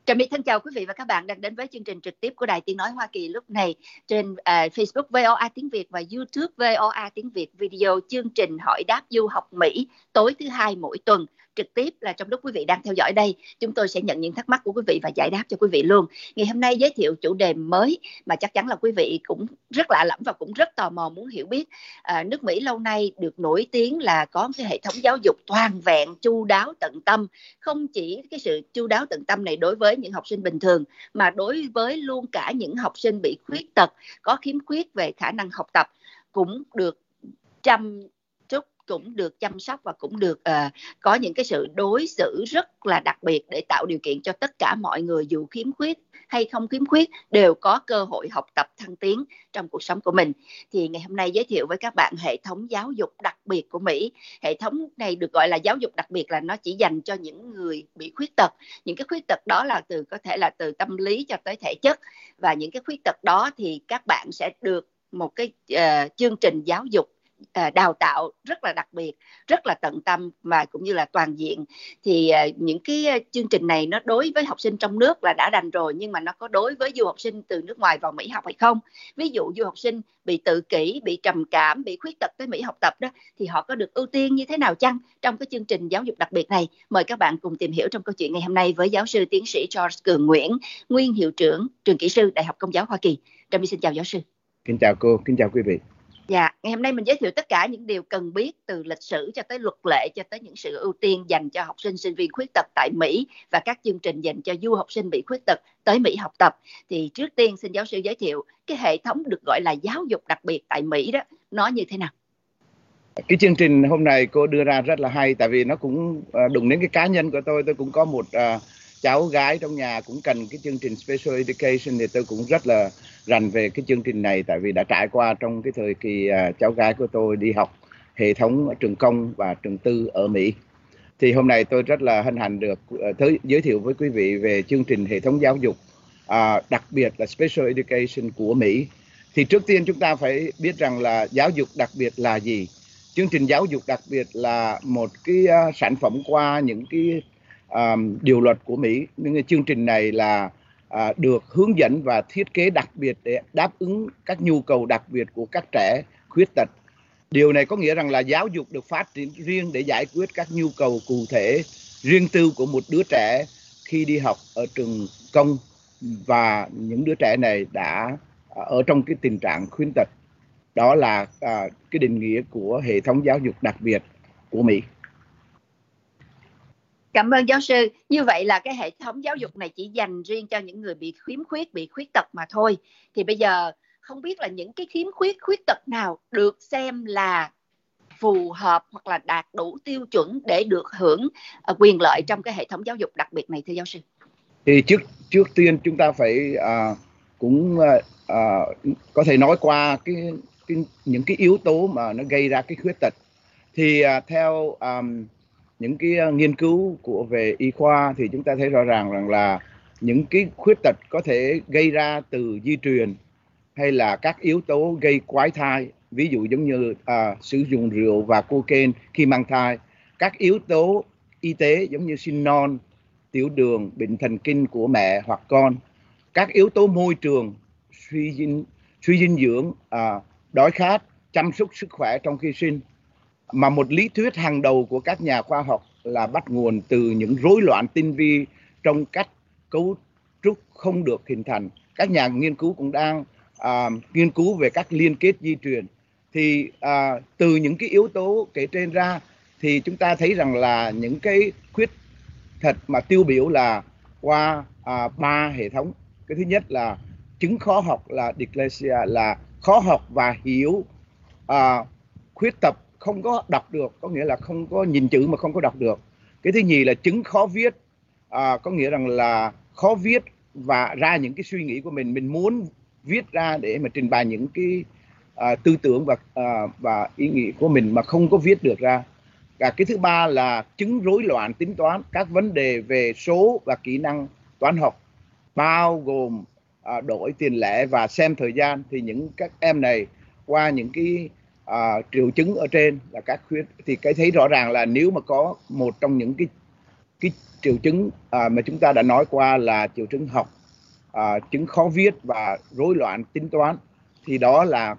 Trà My thân chào quý vị và các bạn đang đến với chương trình trực tiếp của Đài Tiếng Nói Hoa Kỳ lúc này trên Facebook VOA Tiếng Việt và YouTube VOA Tiếng Việt video chương trình hỏi đáp du học Mỹ tối thứ Hai mỗi tuần. Trực tiếp là trong lúc quý vị đang theo dõi đây, chúng tôi sẽ nhận những thắc mắc của quý vị và giải đáp cho quý vị luôn. Ngày hôm nay giới thiệu chủ đề mới mà chắc chắn là quý vị cũng rất lạ lẫm và cũng rất tò mò muốn hiểu biết. Nước Mỹ lâu nay được nổi tiếng là có cái hệ thống giáo dục toàn vẹn, chu đáo, tận tâm. Không chỉ cái sự chu đáo tận tâm này đối với những học sinh bình thường, mà đối với luôn cả những học sinh bị khuyết tật, có khiếm khuyết về khả năng học tập cũng được cũng được chăm sóc và cũng được có những cái sự đối xử rất là đặc biệt để tạo điều kiện cho tất cả mọi người, dù khiếm khuyết hay không khiếm khuyết, đều có cơ hội học tập thăng tiến trong cuộc sống của mình. Thì ngày hôm nay giới thiệu với các bạn hệ thống giáo dục đặc biệt của Mỹ. Hệ thống này được gọi là giáo dục đặc biệt là nó chỉ dành cho những người bị khuyết tật. Những cái khuyết tật đó là có thể là từ tâm lý cho tới thể chất, và những cái khuyết tật đó thì các bạn sẽ được một cái chương trình giáo dục đào tạo rất là đặc biệt, rất là tận tâm và cũng như là toàn diện. Thì những cái chương trình này nó đối với học sinh trong nước là đã đành rồi, nhưng mà nó có đối với du học sinh từ nước ngoài vào Mỹ học hay không? Ví dụ du học sinh bị tự kỷ, bị trầm cảm, bị khuyết tật tới Mỹ học tập đó, thì họ có được ưu tiên như thế nào chăng trong cái chương trình giáo dục đặc biệt này? Mời các bạn cùng tìm hiểu trong câu chuyện ngày hôm nay với giáo sư tiến sĩ George Cường Nguyễn, nguyên hiệu trưởng trường kỹ sư Đại học Công giáo Hoa Kỳ. Trà My xin chào giáo sư. Kính chào cô, kính chào quý vị. Dạ, ngày hôm nay mình giới thiệu tất cả những điều cần biết từ lịch sử cho tới luật lệ cho tới những sự ưu tiên dành cho học sinh sinh viên khuyết tật tại Mỹ và các chương trình dành cho du học sinh bị khuyết tật tới Mỹ học tập. Thì trước tiên xin giáo sư giới thiệu cái hệ thống được gọi là giáo dục đặc biệt tại Mỹ đó, nó như thế nào? Cái chương trình hôm nay cô đưa ra rất là hay, tại vì nó cũng đụng đến cái cá nhân của tôi. Tôi cũng có một cháu gái trong nhà cũng cần cái chương trình Special Education, thì tôi cũng rất là rành về cái chương trình này, tại vì đã trải qua trong cái thời kỳ cháu gái của tôi đi học hệ thống trường công và trường tư ở Mỹ. Thì hôm nay tôi rất là hân hạnh được giới thiệu với quý vị về chương trình hệ thống giáo dục đặc biệt là Special Education của Mỹ. Thì trước tiên chúng ta phải biết rằng là giáo dục đặc biệt là gì. Chương trình giáo dục đặc biệt là một cái sản phẩm qua những cái điều luật của Mỹ. Nhưng cái chương trình này là được hướng dẫn và thiết kế đặc biệt để đáp ứng các nhu cầu đặc biệt của các trẻ khuyết tật. Điều này có nghĩa rằng là giáo dục được phát triển riêng để giải quyết các nhu cầu cụ thể, riêng tư của một đứa trẻ khi đi học ở trường công, và những đứa trẻ này đã ở trong cái tình trạng khuyết tật. Đó là cái định nghĩa của hệ thống giáo dục đặc biệt của Mỹ. Cảm ơn giáo sư. Như vậy là cái hệ thống giáo dục này chỉ dành riêng cho những người bị khiếm khuyết, bị khuyết tật mà thôi. Thì bây giờ không biết là những cái khiếm khuyết, khuyết tật nào được xem là phù hợp hoặc là đạt đủ tiêu chuẩn để được hưởng quyền lợi trong cái hệ thống giáo dục đặc biệt này, thưa giáo sư? Thì trước tiên chúng ta phải có thể nói qua những cái yếu tố mà nó gây ra cái khuyết tật. Thì theo những cái nghiên cứu về y khoa thì chúng ta thấy rõ ràng rằng là những cái khuyết tật có thể gây ra từ di truyền hay là các yếu tố gây quái thai, ví dụ giống như sử dụng rượu và cocaine khi mang thai, các yếu tố y tế giống như sinh non, tiểu đường, bệnh thần kinh của mẹ hoặc con, các yếu tố môi trường, suy dinh dưỡng, đói khát, chăm sóc sức khỏe trong khi sinh. Mà một lý thuyết hàng đầu của các nhà khoa học là bắt nguồn từ những rối loạn tinh vi trong cách cấu trúc không được hình thành. Các nhà nghiên cứu cũng đang nghiên cứu về các liên kết di truyền. Thì từ những cái yếu tố kể trên ra thì chúng ta thấy rằng là những cái khuyết tật mà tiêu biểu là qua 3 hệ thống. Cái thứ nhất là chứng khó học là dyslexia, là khó học và hiểu, khuyết tật không có đọc được, có nghĩa là không có nhìn chữ mà không có đọc được. Cái thứ nhì là chứng khó viết, có nghĩa rằng là khó viết và ra những cái suy nghĩ của mình muốn viết ra để mà trình bày những cái tư tưởng và ý nghĩ của mình mà không có viết được ra. Và cái thứ ba là chứng rối loạn tính toán, các vấn đề về số và kỹ năng toán học, bao gồm đổi tiền lẻ và xem thời gian. Thì các em này qua những cái triệu chứng ở trên là các khuyết, thì cái thấy rõ ràng là nếu mà có một trong những cái cái triệu chứng mà chúng ta đã nói qua là triệu chứng học, chứng khó viết và rối loạn tính toán, thì đó là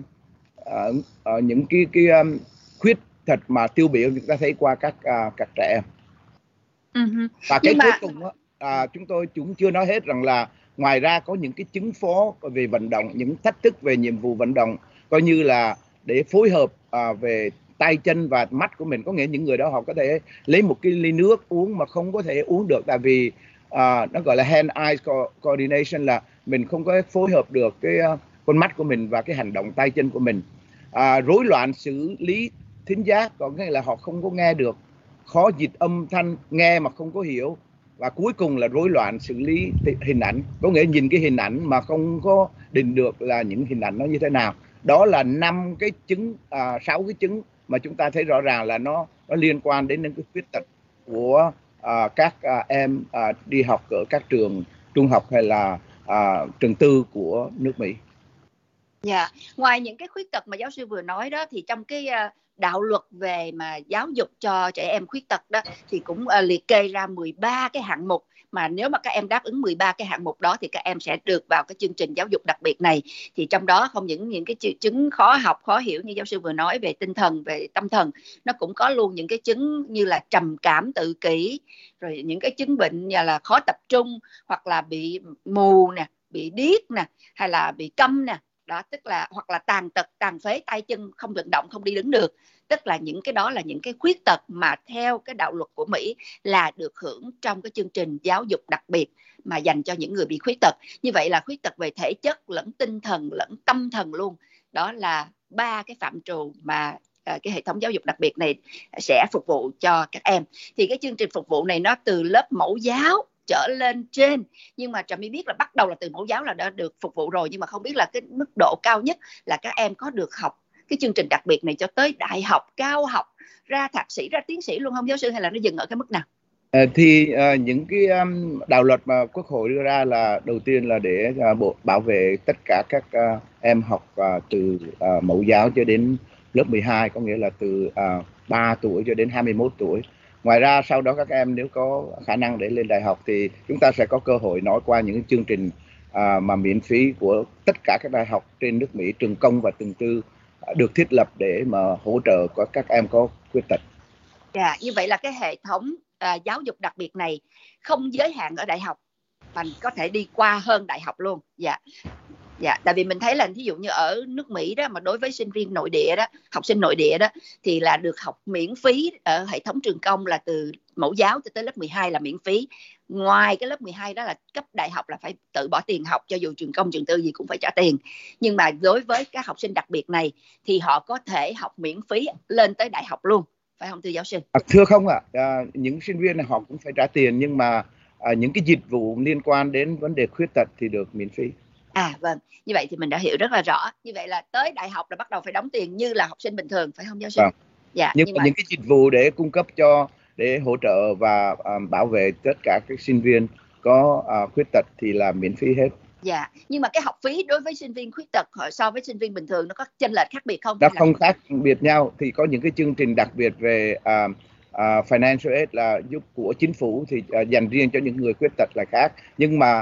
những khuyết tật mà tiêu biểu chúng ta thấy qua các trẻ em. Và cái cuối cùng chúng tôi cũng chưa nói hết rằng là ngoài ra có những cái chứng phó về vận động, những thách thức về nhiệm vụ vận động, coi như là để phối hợp về tay chân và mắt của mình. Có nghĩa những người đó họ có thể lấy một cái ly nước uống mà không có thể uống được, tại vì nó gọi là hand-eye coordination, là mình không có phối hợp được con mắt của mình và cái hành động tay chân của mình. Rối loạn xử lý thính giác, có nghĩa là họ không có nghe được, khó dịch âm thanh, nghe mà không có hiểu. Và cuối cùng là rối loạn xử lý hình ảnh, có nghĩa nhìn cái hình ảnh mà không có định được là những hình ảnh nó như thế nào. Đó là 5 cái chứng, 6 cái chứng mà chúng ta thấy rõ ràng là nó liên quan đến những cái khuyết tật của các em đi học ở các trường trung học hay là trường tư của nước Mỹ. Dạ, ngoài những cái khuyết tật mà giáo sư vừa nói đó, thì trong cái đạo luật về mà giáo dục cho trẻ em khuyết tật đó thì cũng liệt kê ra 13 cái hạng mục, mà nếu mà các em đáp ứng 13 cái hạng mục đó thì các em sẽ được vào cái chương trình giáo dục đặc biệt này. Thì trong đó không những cái triệu chứng khó học, khó hiểu như giáo sư vừa nói về tinh thần, về tâm thần, nó cũng có luôn những cái chứng như là trầm cảm, tự kỷ, rồi những cái chứng bệnh như là khó tập trung, hoặc là bị mù nè, bị điếc nè, hay là bị câm nè. Đó, tức là hoặc là tàn tật, tàn phế, tay chân không vận động, không đi đứng được. Tức là những cái đó là những cái khuyết tật mà theo cái đạo luật của Mỹ là được hưởng trong cái chương trình giáo dục đặc biệt mà dành cho những người bị khuyết tật. Như vậy là khuyết tật về thể chất lẫn tinh thần lẫn tâm thần luôn. Đó là 3 cái phạm trù mà cái hệ thống giáo dục đặc biệt này sẽ phục vụ cho các em. Thì cái chương trình phục vụ này nó từ lớp mẫu giáo trở lên trên, nhưng mà Trà My biết là bắt đầu là từ mẫu giáo là đã được phục vụ rồi, nhưng mà không biết là cái mức độ cao nhất là các em có được học cái chương trình đặc biệt này cho tới đại học, cao học, ra thạc sĩ, ra tiến sĩ luôn không giáo sư, hay là nó dừng ở cái mức nào? Những cái đạo luật mà Quốc hội đưa ra là đầu tiên là để bảo vệ tất cả các em học từ mẫu giáo cho đến lớp 12, có nghĩa là từ 3 tuổi cho đến 21 tuổi. Ngoài ra sau đó các em nếu có khả năng để lên đại học thì chúng ta sẽ có cơ hội nói qua những chương trình mà miễn phí của tất cả các đại học trên nước Mỹ, trường công và trường tư, được thiết lập để mà hỗ trợ các em có khuyết tật. Dạ, như vậy là cái hệ thống giáo dục đặc biệt này không giới hạn ở đại học mà có thể đi qua hơn đại học luôn. Dạ. Dạ, tại vì mình thấy là ví dụ như ở nước Mỹ đó, mà đối với sinh viên nội địa đó, học sinh nội địa đó, thì là được học miễn phí ở hệ thống trường công là từ mẫu giáo cho tới lớp 12 là miễn phí. Ngoài cái lớp 12 đó là cấp đại học là phải tự bỏ tiền học, cho dù trường công trường tư gì cũng phải trả tiền. Nhưng mà đối với các học sinh đặc biệt này thì họ có thể học miễn phí lên tới đại học luôn, phải không thưa giáo sư? Thưa không ạ, những sinh viên này họ cũng phải trả tiền, nhưng mà những cái dịch vụ liên quan đến vấn đề khuyết tật thì được miễn phí. Vâng, như vậy thì mình đã hiểu rất là rõ. Như vậy là tới đại học là bắt đầu phải đóng tiền như là học sinh bình thường, phải không giáo sư? Vâng. Dạ, nhưng mà những cái dịch vụ để cung cấp để hỗ trợ và bảo vệ tất cả các sinh viên có khuyết tật thì là miễn phí hết. Dạ, nhưng mà cái học phí đối với sinh viên khuyết tật so với sinh viên bình thường nó có chênh lệch khác biệt không? Nó không khác biệt nhau, thì có những cái chương trình đặc biệt về financial aid là giúp của chính phủ thì dành riêng cho những người khuyết tật là khác, nhưng mà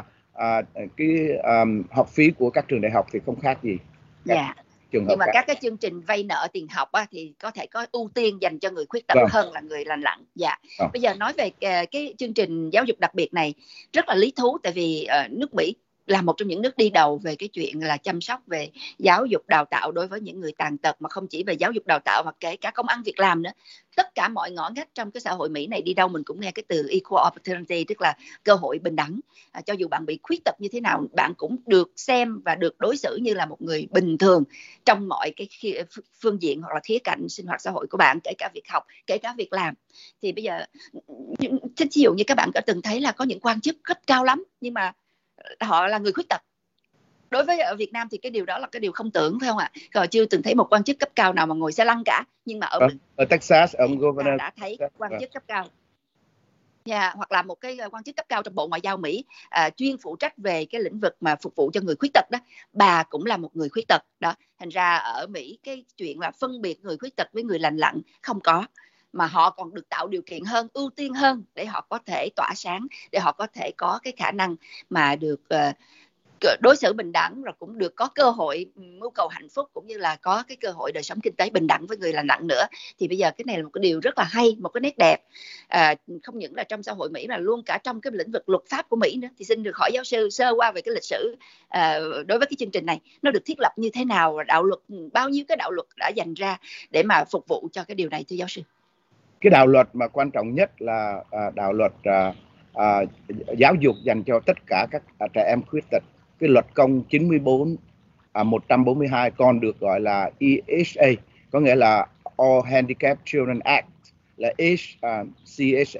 học phí của các trường đại học thì không khác gì. Dạ. Nhưng mà các cái chương trình vay nợ tiền học thì có thể có ưu tiên dành cho người khuyết tật hơn là người lành lặn. Dạ. Bây giờ nói về cái chương trình giáo dục đặc biệt này rất là lý thú, tại vì nước Mỹ là một trong những nước đi đầu về cái chuyện là chăm sóc về giáo dục đào tạo đối với những người tàn tật, mà không chỉ về giáo dục đào tạo mà kể cả công ăn việc làm nữa. Tất cả mọi ngõ ngách trong cái xã hội Mỹ này, đi đâu mình cũng nghe cái từ equal opportunity, tức là cơ hội bình đẳng. Cho dù bạn bị khuyết tật như thế nào, bạn cũng được xem và được đối xử như là một người bình thường trong mọi cái phương diện hoặc là khía cạnh sinh hoạt xã hội của bạn, kể cả việc học, kể cả việc làm. Thì bây giờ ví dụ như các bạn có từng thấy là có những quan chức rất cao lắm nhưng mà họ là người khuyết tật. Đối với ở Việt Nam thì cái điều đó là cái điều không tưởng, phải không ạ? Rồi chưa từng thấy một quan chức cấp cao nào mà ngồi xe lăn cả, nhưng mà ở Texas ông governor đã thấy quan chức cấp cao. Hoặc là một cái quan chức cấp cao trong Bộ Ngoại giao Mỹ chuyên phụ trách về cái lĩnh vực mà phục vụ cho người khuyết tật đó, bà cũng là một người khuyết tật đó. Thành ra ở Mỹ cái chuyện là phân biệt người khuyết tật với người lành lặn không có, mà họ còn được tạo điều kiện hơn, ưu tiên hơn để họ có thể tỏa sáng, để họ có thể có cái khả năng mà được đối xử bình đẳng, rồi cũng được có cơ hội mưu cầu hạnh phúc, cũng như là có cái cơ hội đời sống kinh tế bình đẳng với người làm nặng nữa. Thì bây giờ cái này là một cái điều rất là hay, một cái nét đẹp, không những là trong xã hội Mỹ mà luôn cả trong cái lĩnh vực luật pháp của Mỹ nữa. Thì xin được hỏi giáo sư sơ qua về cái lịch sử đối với cái chương trình này, nó được thiết lập như thế nào, và đạo luật, bao nhiêu cái đạo luật đã dành ra để mà phục vụ cho cái điều này, thưa giáo sư? Cái đạo luật mà quan trọng nhất là đạo luật giáo dục dành cho tất cả các trẻ em khuyết tật, cái luật công 94/142, còn được gọi là EHA, có nghĩa là All Handicapped Children Act, là HCSA.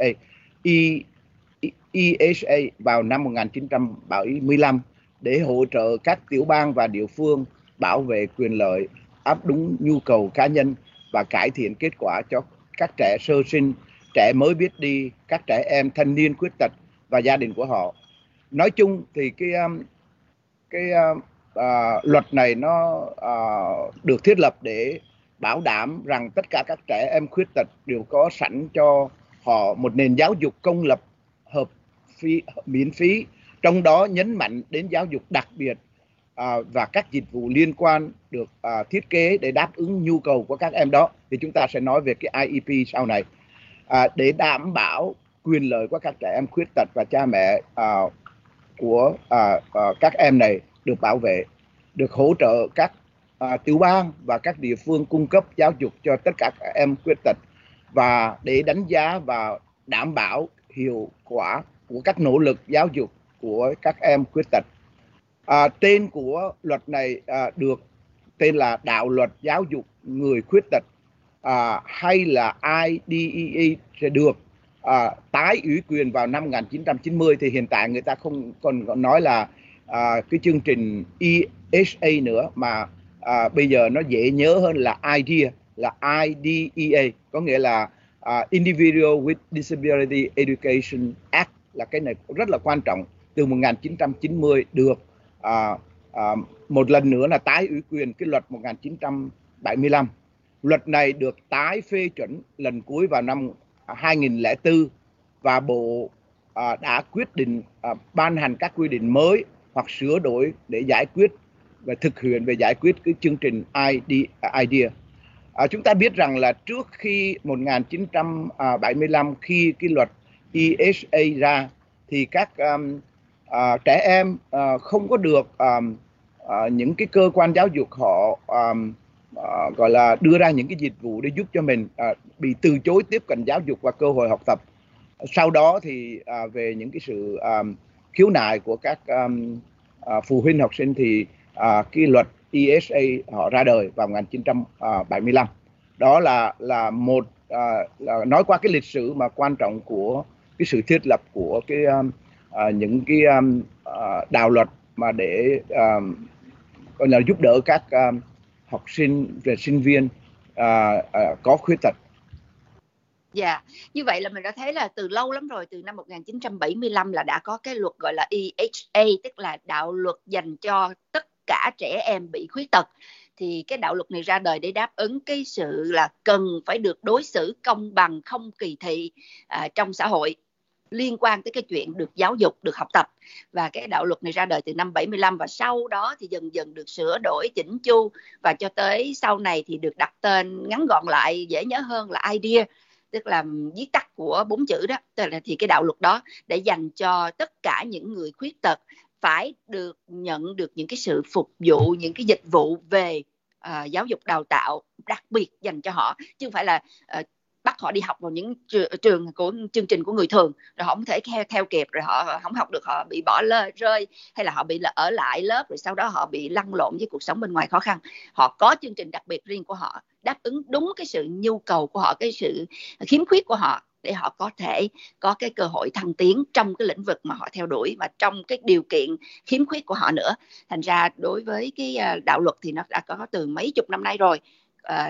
EHA vào năm 1975 để hỗ trợ các tiểu bang và địa phương bảo vệ quyền lợi, áp đúng nhu cầu cá nhân và cải thiện kết quả cho các trẻ sơ sinh, trẻ mới biết đi, các trẻ em thanh niên khuyết tật và gia đình của họ. Nói chung thì cái luật này nó được thiết lập để bảo đảm rằng tất cả các trẻ em khuyết tật đều có sẵn cho họ một nền giáo dục công lập miễn phí, trong đó nhấn mạnh đến giáo dục đặc biệt và các dịch vụ liên quan được thiết kế để đáp ứng nhu cầu của các em đó. Thì chúng ta sẽ nói về cái IEP sau này. Để đảm bảo quyền lợi của các trẻ em khuyết tật và cha mẹ của các em này được bảo vệ, được hỗ trợ các tiểu bang và các địa phương cung cấp giáo dục cho tất cả các em khuyết tật, và để đánh giá và đảm bảo hiệu quả của các nỗ lực giáo dục của các em khuyết tật. Tên của luật này được tên là Đạo luật giáo dục người khuyết tật, hay là IDEA, sẽ được tái ủy quyền vào năm 1990. Thì hiện tại người ta không còn nói là cái chương trình EHA nữa, mà bây giờ nó dễ nhớ hơn là IDEA, là IDEA, có nghĩa là Individual with Disability Education Act. Là cái này rất là quan trọng, từ 1990 được một lần nữa là tái ủy quyền cái luật 1975. Luật này được tái phê chuẩn lần cuối vào năm 2004, và Bộ đã quyết định ban hành các quy định mới hoặc sửa đổi để giải quyết và thực hiện về giải quyết cái chương trình IDEA. Chúng ta biết rằng là trước khi 1975, khi cái luật EHA ra, thì các trẻ em không có được những cái cơ quan giáo dục họ gọi là đưa ra những cái dịch vụ để giúp cho mình, bị từ chối tiếp cận giáo dục và cơ hội học tập. Sau đó thì về những cái sự khiếu nại của các phụ huynh học sinh, thì cái luật EHA họ ra đời vào 1975. Đó là một là nói qua cái lịch sử mà quan trọng của cái sự thiết lập của cái những cái đạo luật mà để gọi là giúp đỡ các học sinh và sinh viên có khuyết tật. Dạ, như vậy là mình đã thấy là từ lâu lắm rồi, từ năm 1975 là đã có cái luật gọi là EHA, tức là đạo luật dành cho tất cả trẻ em bị khuyết tật. Thì cái đạo luật này ra đời để đáp ứng cái sự là cần phải được đối xử công bằng, không kỳ thị trong xã hội, liên quan tới cái chuyện được giáo dục, được học tập. Và cái đạo luật này ra đời từ năm 75, và sau đó thì dần dần được sửa đổi chỉnh chu, và cho tới sau này thì được đặt tên ngắn gọn lại, dễ nhớ hơn là IDEA, tức là viết tắt của 4 chữ đó. Tức là thì cái đạo luật đó để dành cho tất cả những người khuyết tật phải được nhận được những cái sự phục vụ, những cái dịch vụ về giáo dục đào tạo đặc biệt dành cho họ, chứ không phải là bắt họ đi học vào những trường của chương trình của người thường, rồi họ không thể theo kịp, rồi họ không học được, họ bị bỏ rơi, hay là họ bị ở lại lớp, rồi sau đó họ bị lăn lộn với cuộc sống bên ngoài khó khăn. Họ có chương trình đặc biệt riêng của họ, đáp ứng đúng cái sự nhu cầu của họ, cái sự khiếm khuyết của họ, để họ có thể có cái cơ hội thăng tiến trong cái lĩnh vực mà họ theo đuổi, và trong cái điều kiện khiếm khuyết của họ nữa. Thành ra đối với cái đạo luật thì nó đã có từ mấy chục năm nay rồi.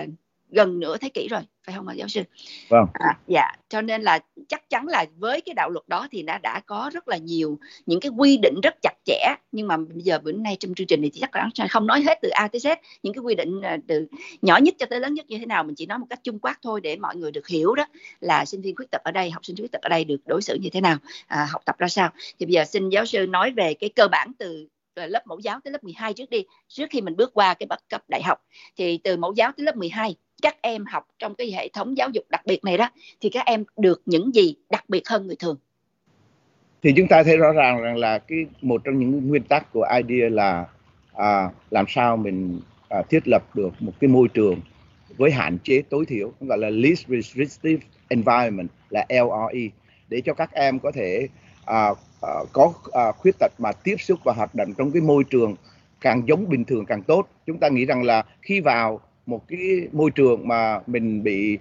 gần nửa thế kỷ rồi, phải không ạ giáo sư? Vâng. Dạ, cho nên là chắc chắn là với cái đạo luật đó thì nó đã có rất là nhiều những cái quy định rất chặt chẽ, nhưng mà bây giờ bữa nay trong chương trình thì chắc là không nói hết từ A tới Z những cái quy định từ nhỏ nhất cho tới lớn nhất như thế nào, mình chỉ nói một cách chung quát thôi để mọi người được hiểu đó là sinh viên khuyết tật ở đây, học sinh khuyết tật ở đây được đối xử như thế nào, học tập ra sao. Thì bây giờ xin giáo sư nói về cái cơ bản từ lớp mẫu giáo tới lớp 12 trước đi, trước khi mình bước qua cái bậc cấp đại học. Thì từ mẫu giáo tới lớp 12 các em học trong cái hệ thống giáo dục đặc biệt này đó thì các em được những gì đặc biệt hơn người thường? Thì chúng ta thấy rõ ràng rằng là một trong những nguyên tắc của IDEA là làm sao mình thiết lập được một cái môi trường với hạn chế tối thiểu, gọi là least restrictive environment, là LRE, để cho các em có thể có khuyết tật mà tiếp xúc và hoạt động trong cái môi trường càng giống bình thường càng tốt. Chúng ta nghĩ rằng là khi vào một cái môi trường mà mình bị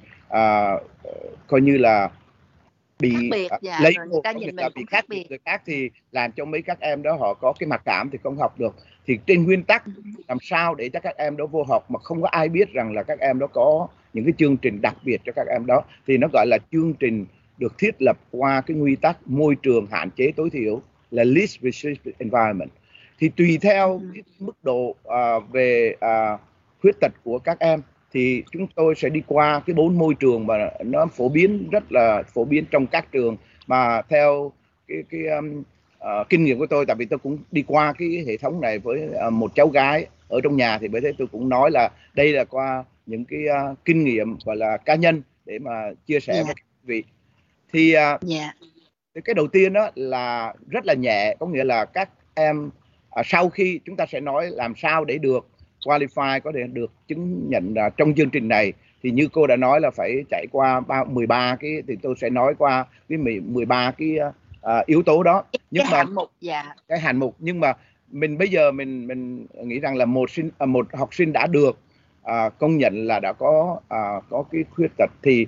coi như là bị lấy một là bị khác biệt người khác thì làm cho mấy các em đó họ có cái mặc cảm thì không học được. Thì trên nguyên tắc làm sao để cho các em đó vô học mà không có ai biết rằng là các em đó có những cái chương trình đặc biệt cho các em đó, thì nó gọi là chương trình được thiết lập qua cái nguyên tắc môi trường hạn chế tối thiểu, là least restrictive environment. Thì tùy theo cái mức độ về khuyết tật của các em thì chúng tôi sẽ đi qua cái 4 môi trường mà nó phổ biến, rất là phổ biến trong các trường, mà theo kinh nghiệm của tôi, tại vì tôi cũng đi qua cái hệ thống này với một cháu gái ở trong nhà, thì bởi thế tôi cũng nói là đây là qua những cái kinh nghiệm gọi là cá nhân để mà chia sẻ với các vị. Thì cái đầu tiên đó là rất là nhẹ, có nghĩa là các em sau khi chúng ta sẽ nói làm sao để được qualify, có thể được chứng nhận trong chương trình này, thì như cô đã nói là phải trải qua 13 cái, thì tôi sẽ nói qua cái 13 cái yếu tố đó. Nhưng cái hạng mục, cái hạng mục, nhưng mà bây giờ mình nghĩ rằng là một học sinh đã được công nhận là đã có cái khuyết tật thì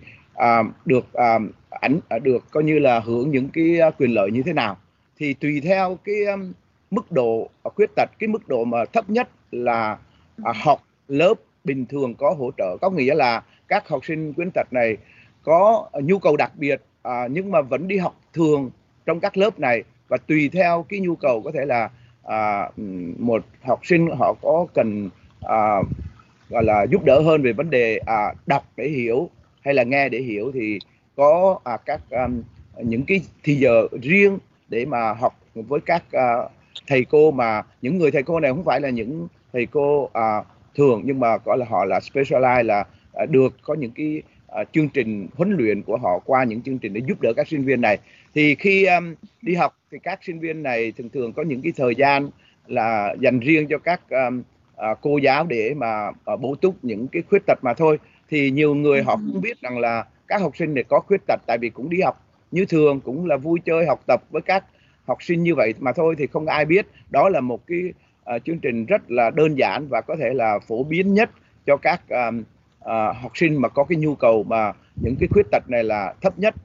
được coi như là hưởng những cái quyền lợi như thế nào. Thì tùy theo cái mức độ khuyết tật, cái mức độ mà thấp nhất là học lớp bình thường có hỗ trợ, có nghĩa là các học sinh khuyết tật này có nhu cầu đặc biệt nhưng mà vẫn đi học thường trong các lớp này, và tùy theo cái nhu cầu có thể là một học sinh họ có cần gọi là giúp đỡ hơn về vấn đề đọc để hiểu hay là nghe để hiểu, thì có các những cái thì giờ riêng để mà học với các thầy cô, mà những người thầy cô này không phải là những thầy cô thường, nhưng mà gọi là họ là specialize, là được có những cái chương trình huấn luyện của họ qua những chương trình để giúp đỡ các sinh viên này. Thì khi đi học thì các sinh viên này thường thường có những cái thời gian là dành riêng cho các cô giáo để mà bổ túc những cái khuyết tật mà thôi. Thì nhiều người họ không biết rằng là các học sinh này có khuyết tật, tại vì cũng đi học như thường, cũng là vui chơi học tập với các học sinh như vậy mà thôi, thì không ai biết. Đó là một cái chương trình rất là đơn giản và có thể là phổ biến nhất cho các học sinh mà có cái nhu cầu mà những cái khuyết tật này là thấp nhất.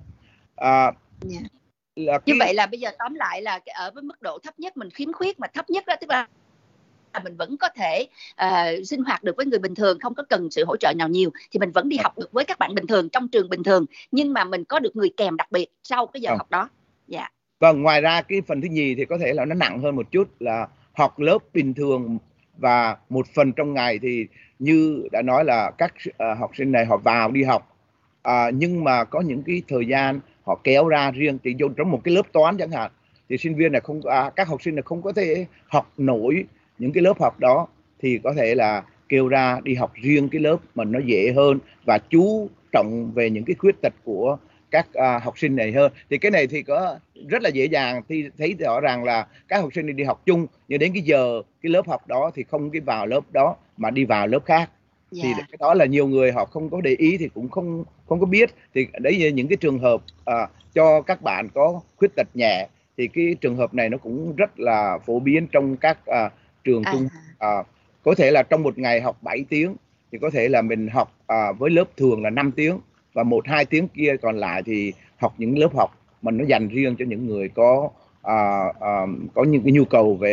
Như vậy là bây giờ tóm lại là ở với mức độ thấp nhất, mình khiếm khuyết mà thấp nhất đó, tức là mình vẫn có thể sinh hoạt được với người bình thường, không có cần sự hỗ trợ nào nhiều, thì mình vẫn đi học được với các bạn bình thường trong trường bình thường, nhưng mà mình có được người kèm đặc biệt sau cái giờ học đó. Vâng, ngoài ra cái phần thứ nhì thì có thể là nó nặng hơn một chút, là học lớp bình thường và một phần trong ngày. Thì như đã nói là các học sinh này họ vào đi học nhưng mà có những cái thời gian họ kéo ra riêng, thì trong một cái lớp toán chẳng hạn, thì sinh viên này các học sinh này không có thể học nổi những cái lớp học đó, thì có thể là kêu ra đi học riêng cái lớp mà nó dễ hơn và chú trọng về những cái khuyết tật của các học sinh này hơn. Thì cái này thì có rất là dễ dàng, thì thấy rõ ràng là các học sinh đi học chung, nhưng đến cái giờ cái lớp học đó thì không cái vào lớp đó mà đi vào lớp khác. Thì cái đó là nhiều người họ không có để ý, thì cũng không có biết. Thì đấy là những cái trường hợp cho các bạn có khuyết tật nhẹ, thì cái trường hợp này nó cũng rất là phổ biến trong các trường trung. Có thể là trong một ngày học 7 tiếng thì có thể là mình học với lớp thường là 5 tiếng, và 1-2 tiếng kia còn lại thì học những lớp học mà nó dành riêng cho những người có những cái nhu cầu về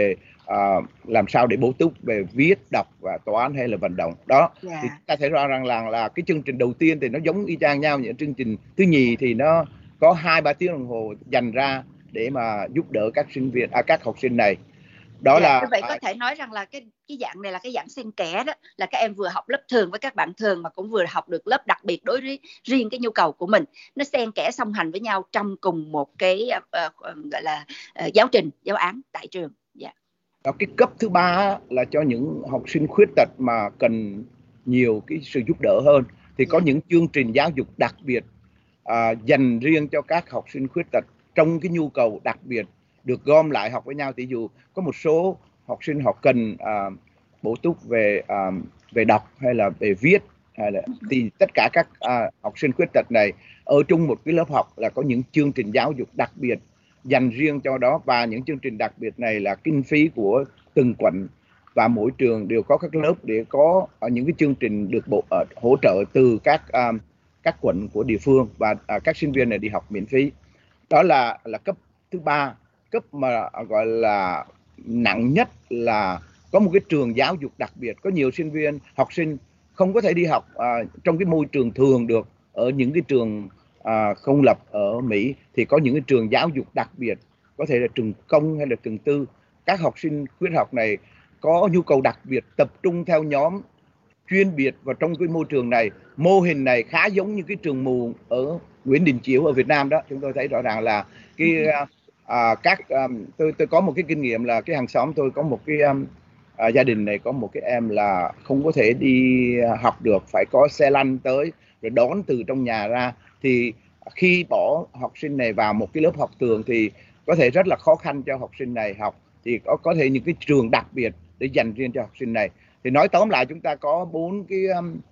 làm sao để bổ túc về viết, đọc và toán hay là vận động đó. Thì Dạ. ta thấy rõ ràng là cái chương trình đầu tiên thì nó giống y chang nhau, những chương trình thứ nhì thì nó có 2-3 tiếng đồng hồ dành ra để mà giúp đỡ các sinh viên, các học sinh này. Đó Dạ, là như vậy có thể nói rằng là cái dạng này là cái dạng xen kẽ đó, là các em vừa học lớp thường với các bạn thường mà cũng vừa học được lớp đặc biệt đối với riêng cái nhu cầu của mình. Nó xen kẽ song hành với nhau trong cùng một cái gọi là giáo trình, giáo án tại trường. Dạ. Đó, cái cấp thứ ba là cho những học sinh khuyết tật mà cần nhiều cái sự giúp đỡ hơn, thì có Dạ. những chương trình giáo dục đặc biệt dành riêng cho các học sinh khuyết tật trong cái nhu cầu đặc biệt được gom lại học với nhau. Ví dụ có một số học sinh họ cần bổ túc về đọc hay là về viết, hay là thì tất cả các học sinh khuyết tật này ở chung một cái lớp học là có những chương trình giáo dục đặc biệt dành riêng cho đó. Và những chương trình đặc biệt này là kinh phí của từng quận, và mỗi trường đều có các lớp để có những cái chương trình được hỗ trợ từ các quận của địa phương, và các sinh viên này đi học miễn phí. Đó là cấp thứ ba. Cấp mà gọi là nặng nhất là có một cái trường giáo dục đặc biệt. Có nhiều sinh viên, học sinh không có thể đi học trong cái môi trường thường được ở những cái trường công lập ở Mỹ, thì có những cái trường giáo dục đặc biệt, có thể là trường công hay là trường tư. Các học sinh khuyết học này có nhu cầu đặc biệt tập trung theo nhóm chuyên biệt vào trong cái môi trường này. Mô hình này khá giống như cái trường mù ở Nguyễn Đình Chiểu ở Việt Nam đó. Chúng tôi thấy rõ ràng là tôi có một cái kinh nghiệm là cái hàng xóm tôi có một cái gia đình này có một cái em là không có thể đi học được, phải có xe lăn tới rồi đón từ trong nhà ra. Thì khi bỏ học sinh này vào một cái lớp học thường thì có thể rất là khó khăn cho học sinh này học. Thì có thể những cái trường đặc biệt để dành riêng cho học sinh này. Thì nói tóm lại, chúng ta có 4 cái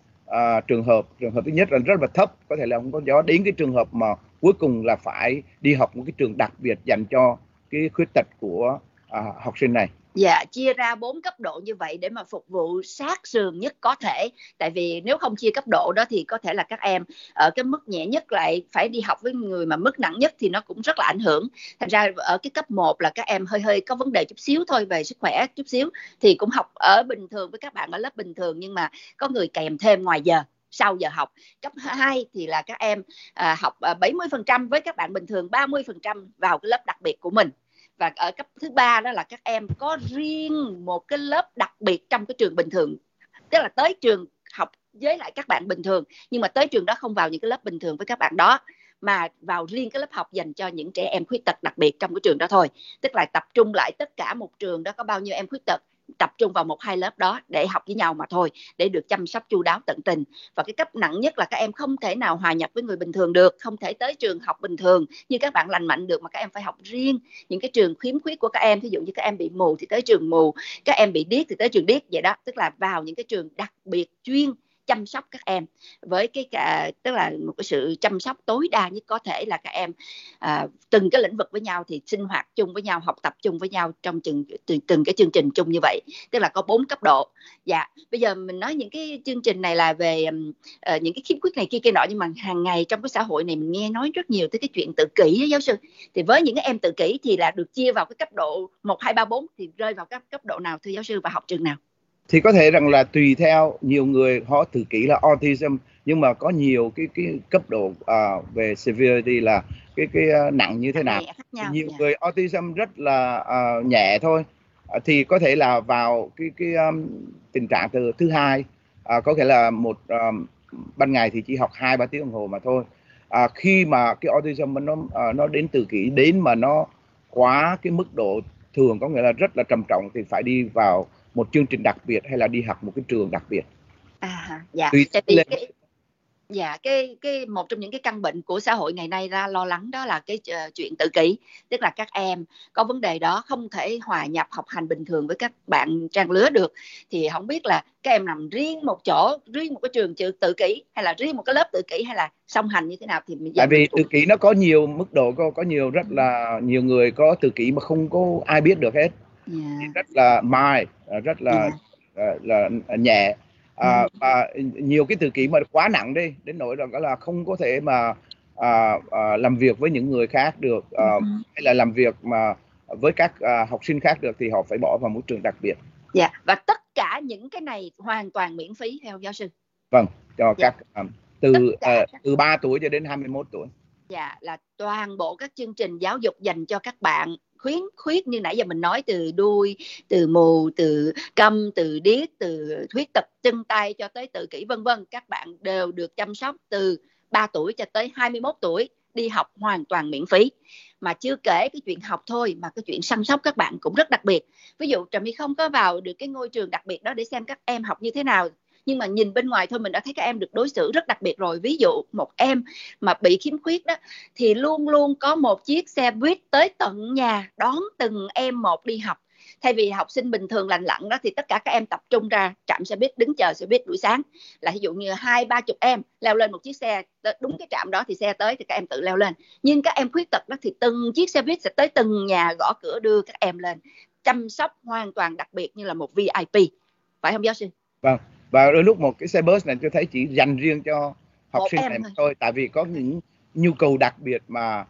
trường hợp. Trường hợp thứ nhất là rất là thấp, có thể là không có gió, đến cái trường hợp mà cuối cùng là phải đi học một cái trường đặc biệt dành cho cái khuyết tật của học sinh này. Dạ, chia ra 4 cấp độ như vậy để mà phục vụ sát sườn nhất có thể. Tại vì nếu không chia cấp độ đó thì có thể là các em ở cái mức nhẹ nhất lại phải đi học với người mà mức nặng nhất, thì nó cũng rất là ảnh hưởng. Thành ra ở cái cấp 1 là các em hơi có vấn đề chút xíu thôi, về sức khỏe chút xíu, thì cũng học ở bình thường với các bạn ở lớp bình thường, nhưng mà có người kèm thêm ngoài giờ, sau giờ học. Cấp 2 thì là các em học 70% với các bạn bình thường, 30% vào cái lớp đặc biệt của mình. Và ở cấp thứ ba đó là các em có riêng một cái lớp đặc biệt trong cái trường bình thường, tức là tới trường học với lại các bạn bình thường, nhưng mà tới trường đó không vào những cái lớp bình thường với các bạn đó, mà vào riêng cái lớp học dành cho những trẻ em khuyết tật đặc biệt trong cái trường đó thôi. Tức là tập trung lại tất cả một trường đó có bao nhiêu em khuyết tật, tập trung vào 1-2 lớp đó để học với nhau mà thôi, để được chăm sóc chu đáo tận tình. Và cái cấp nặng nhất là các em không thể nào hòa nhập với người bình thường được, không thể tới trường học bình thường như các bạn lành mạnh được, mà các em phải học riêng những cái trường khiếm khuyết của các em. Ví dụ như các em bị mù thì tới trường mù, các em bị điếc thì tới trường điếc, vậy đó. Tức là vào những cái trường đặc biệt chuyên chăm sóc các em với tức là một cái sự chăm sóc tối đa nhất có thể, là các em từng cái lĩnh vực với nhau thì sinh hoạt chung với nhau, học tập chung với nhau trong từng cái chương trình chung như vậy. Tức là có 4 cấp độ. Dạ, bây giờ mình nói những cái chương trình này là về những cái khiếm khuyết này kia nọ, nhưng mà hàng ngày trong cái xã hội này mình nghe nói rất nhiều tới cái chuyện tự kỷ đó, giáo sư. Thì với những cái em tự kỷ thì là được chia vào cái cấp độ 1, 2, 3, 4 thì rơi vào các cấp độ nào thưa giáo sư, và học trường nào? Thì có thể rằng là tùy theo, nhiều người họ tự kỷ là autism, nhưng mà có nhiều cái cấp độ về severity là cái nặng như thế nào. Nhiều người autism rất là nhẹ thôi, thì có thể là vào cái tình trạng từ thứ hai, có thể là ban ngày thì chỉ học 2-3 tiếng đồng hồ mà thôi. Khi mà cái autism nó đến tự kỷ, đến mà nó quá cái mức độ thường, có nghĩa là rất là trầm trọng, thì phải đi vào một chương trình đặc biệt hay là đi học một cái trường đặc biệt. Dạ. Dạ, cái một trong những cái căn bệnh của xã hội ngày nay ra lo lắng đó là cái chuyện tự kỷ. Tức là các em có vấn đề đó, không thể hòa nhập học hành bình thường với các bạn trang lứa được. Thì không biết là các em nằm riêng một chỗ, riêng một cái trường tự kỷ, hay là riêng một cái lớp tự kỷ, hay là song hành như thế nào thì mình. Tại vì tự kỷ nó có nhiều mức độ, có nhiều, rất là nhiều người có tự kỷ mà không có ai biết được hết. Rất là mild, rất là nhẹ. Và nhiều cái tự kỷ mà quá nặng đi đến nỗi là không có thể mà làm việc với những người khác được, hay là làm việc mà với các học sinh khác được thì họ phải bỏ vào một trường đặc biệt. Dạ, và tất cả những cái này hoàn toàn miễn phí theo giáo sư. Vâng, cho Dạ. các từ 3 tuổi cho đến 21 tuổi. Dạ, là toàn bộ các chương trình giáo dục dành cho các bạn khiếm khuyết như nãy giờ mình nói, từ đuôi, từ mù, từ câm, từ điếc, từ khuyết tật chân tay cho tới tự kỷ vân vân, các bạn đều được chăm sóc từ 3 tuổi cho tới 21 tuổi, đi học hoàn toàn miễn phí. Mà chưa kể cái chuyện học thôi, mà cái chuyện săn sóc các bạn cũng rất đặc biệt. Ví dụ Trà My không có vào được cái ngôi trường đặc biệt đó để xem các em học như thế nào, nhưng mà nhìn bên ngoài thôi mình đã thấy các em được đối xử rất đặc biệt rồi. Ví dụ một em mà bị khiếm khuyết đó thì luôn luôn có một chiếc xe buýt tới tận nhà đón từng em một đi học. Thay vì học sinh bình thường lành lặn đó thì tất cả các em tập trung ra trạm xe buýt đứng chờ xe buýt buổi sáng, là ví dụ như 20-30 em leo lên một chiếc xe, đúng cái trạm đó thì xe tới thì các em tự leo lên. Nhưng các em khuyết tật đó thì từng chiếc xe buýt sẽ tới từng nhà gõ cửa đưa các em lên, chăm sóc hoàn toàn đặc biệt như là một VIP, phải không giáo sư? Vâng, và đôi lúc một cái xe bus này tôi thấy chỉ dành riêng cho học Một sinh em này thôi. thôi, tại vì có những nhu cầu đặc biệt mà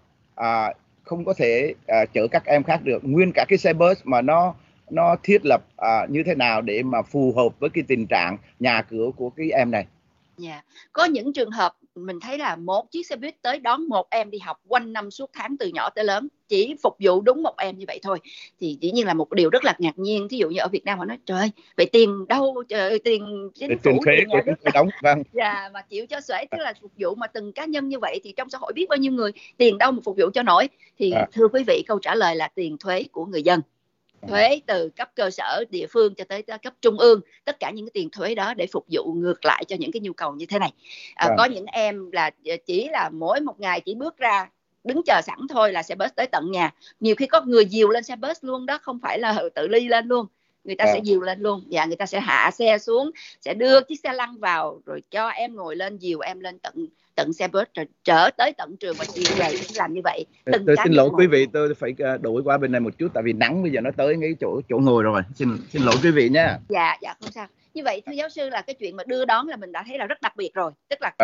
không có thể chở các em khác được. Nguyên cả cái xe bus mà nó thiết lập như thế nào để mà phù hợp với cái tình trạng nhà cửa của cái em này. Yeah. Có những trường hợp mình thấy là một chiếc xe buýt tới đón một em đi học quanh năm suốt tháng từ nhỏ tới lớn, chỉ phục vụ đúng một em như vậy thôi. Thì dĩ nhiên là một điều rất là ngạc nhiên. Thí dụ như ở Việt Nam họ nói trời, vậy tiền đâu, trời, tiền chính phủ, thuế tiền của nhà chúng nước tôi đóng. Vâng. dạ, mà chịu cho xuể, tức là phục vụ mà từng cá nhân như vậy thì trong xã hội biết bao nhiêu người, tiền đâu mà phục vụ cho nổi. Thì thưa quý vị, câu trả lời là tiền thuế của người dân. Thuế từ cấp cơ sở địa phương cho tới cấp trung ương, tất cả những cái tiền thuế đó để phục vụ ngược lại cho những cái nhu cầu như thế này. Có những em là chỉ là mỗi một ngày chỉ bước ra đứng chờ sẵn thôi là xe bus tới tận nhà, nhiều khi có người dìu lên xe bus luôn đó, không phải là tự ly lên luôn, người ta sẽ dìu lên luôn, và người ta sẽ hạ xe xuống, sẽ đưa chiếc xe lăn vào rồi cho em ngồi lên, dìu em lên tận xe bus rồi chở tới tận trường và chiều về cũng làm như vậy. Tôi xin lỗi quý vị, tôi phải đổi qua bên này một chút tại vì nắng bây giờ nó tới ngay chỗ ngồi rồi. Xin lỗi quý vị nhé. Dạ không sao. Như vậy thưa giáo sư, là cái chuyện mà đưa đón là mình đã thấy là rất đặc biệt rồi, tức là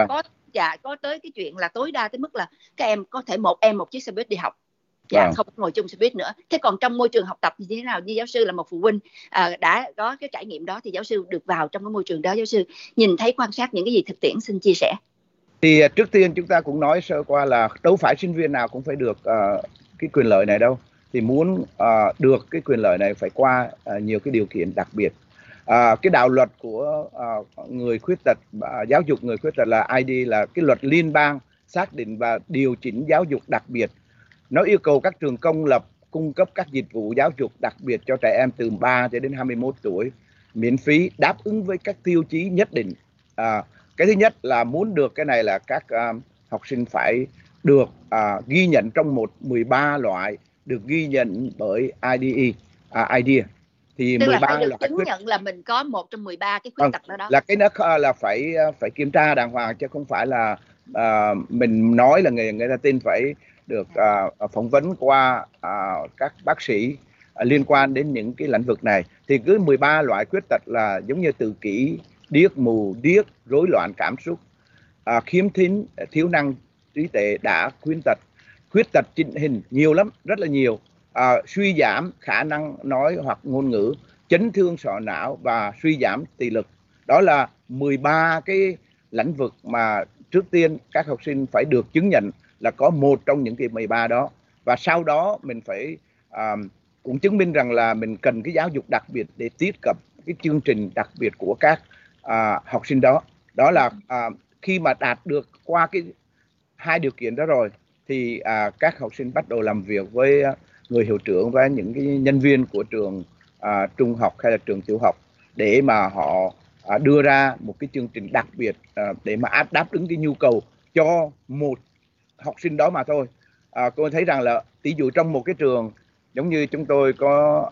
có tới cái chuyện là tối đa tới mức là các em có thể một em một chiếc xe buýt đi học, không ngồi chung xe buýt nữa. Thế còn trong môi trường học tập như thế nào? Như giáo sư là một phụ huynh đã có cái trải nghiệm đó, thì giáo sư được vào trong cái môi trường đó, giáo sư nhìn thấy quan sát những cái gì thực tiễn, xin chia sẻ. Thì trước tiên chúng ta cũng nói sơ qua là đâu phải sinh viên nào cũng phải được cái quyền lợi này đâu. Thì muốn được cái quyền lợi này phải qua nhiều cái điều kiện đặc biệt. Cái đạo luật của người khuyết tật, giáo dục người khuyết tật là ID, là cái luật liên bang xác định và điều chỉnh giáo dục đặc biệt. Nó yêu cầu các trường công lập cung cấp các dịch vụ giáo dục đặc biệt cho trẻ em từ 3 cho đến 21 tuổi miễn phí, đáp ứng với các tiêu chí nhất định. Cái thứ nhất là muốn được cái này là các học sinh phải được ghi nhận trong 13 loại được ghi nhận bởi IDEA. Thì tức 13 là phải được loại chứng nhận là mình có một trong 13 cái khuyết tật đó. Là cái đó là phải kiểm tra đàng hoàng, chứ không phải là mình nói là người ta tin, phải được phỏng vấn qua các bác sĩ liên quan đến những cái lĩnh vực này. Thì cứ 13 loại khuyết tật là giống như tự kỷ, điếc, mù, điếc, rối loạn cảm xúc, khiếm thính, thiếu năng trí tuệ, đã khuyết tật chỉnh hình, nhiều lắm, rất là nhiều, suy giảm khả năng nói hoặc ngôn ngữ, chấn thương sọ não và suy giảm thị lực. Đó là 13 cái lĩnh vực mà trước tiên các học sinh phải được chứng nhận là có một trong những cái 13 đó, và sau đó mình phải cũng chứng minh rằng là mình cần cái giáo dục đặc biệt để tiếp cận cái chương trình đặc biệt của các học sinh đó. Đó là khi mà đạt được qua cái hai điều kiện đó rồi thì các học sinh bắt đầu làm việc với người hiệu trưởng và những cái nhân viên của trường trung học hay là trường tiểu học để mà họ đưa ra một cái chương trình đặc biệt để mà đáp ứng cái nhu cầu cho một học sinh đó mà thôi. Cô thấy rằng là ví dụ trong một cái trường giống như chúng tôi có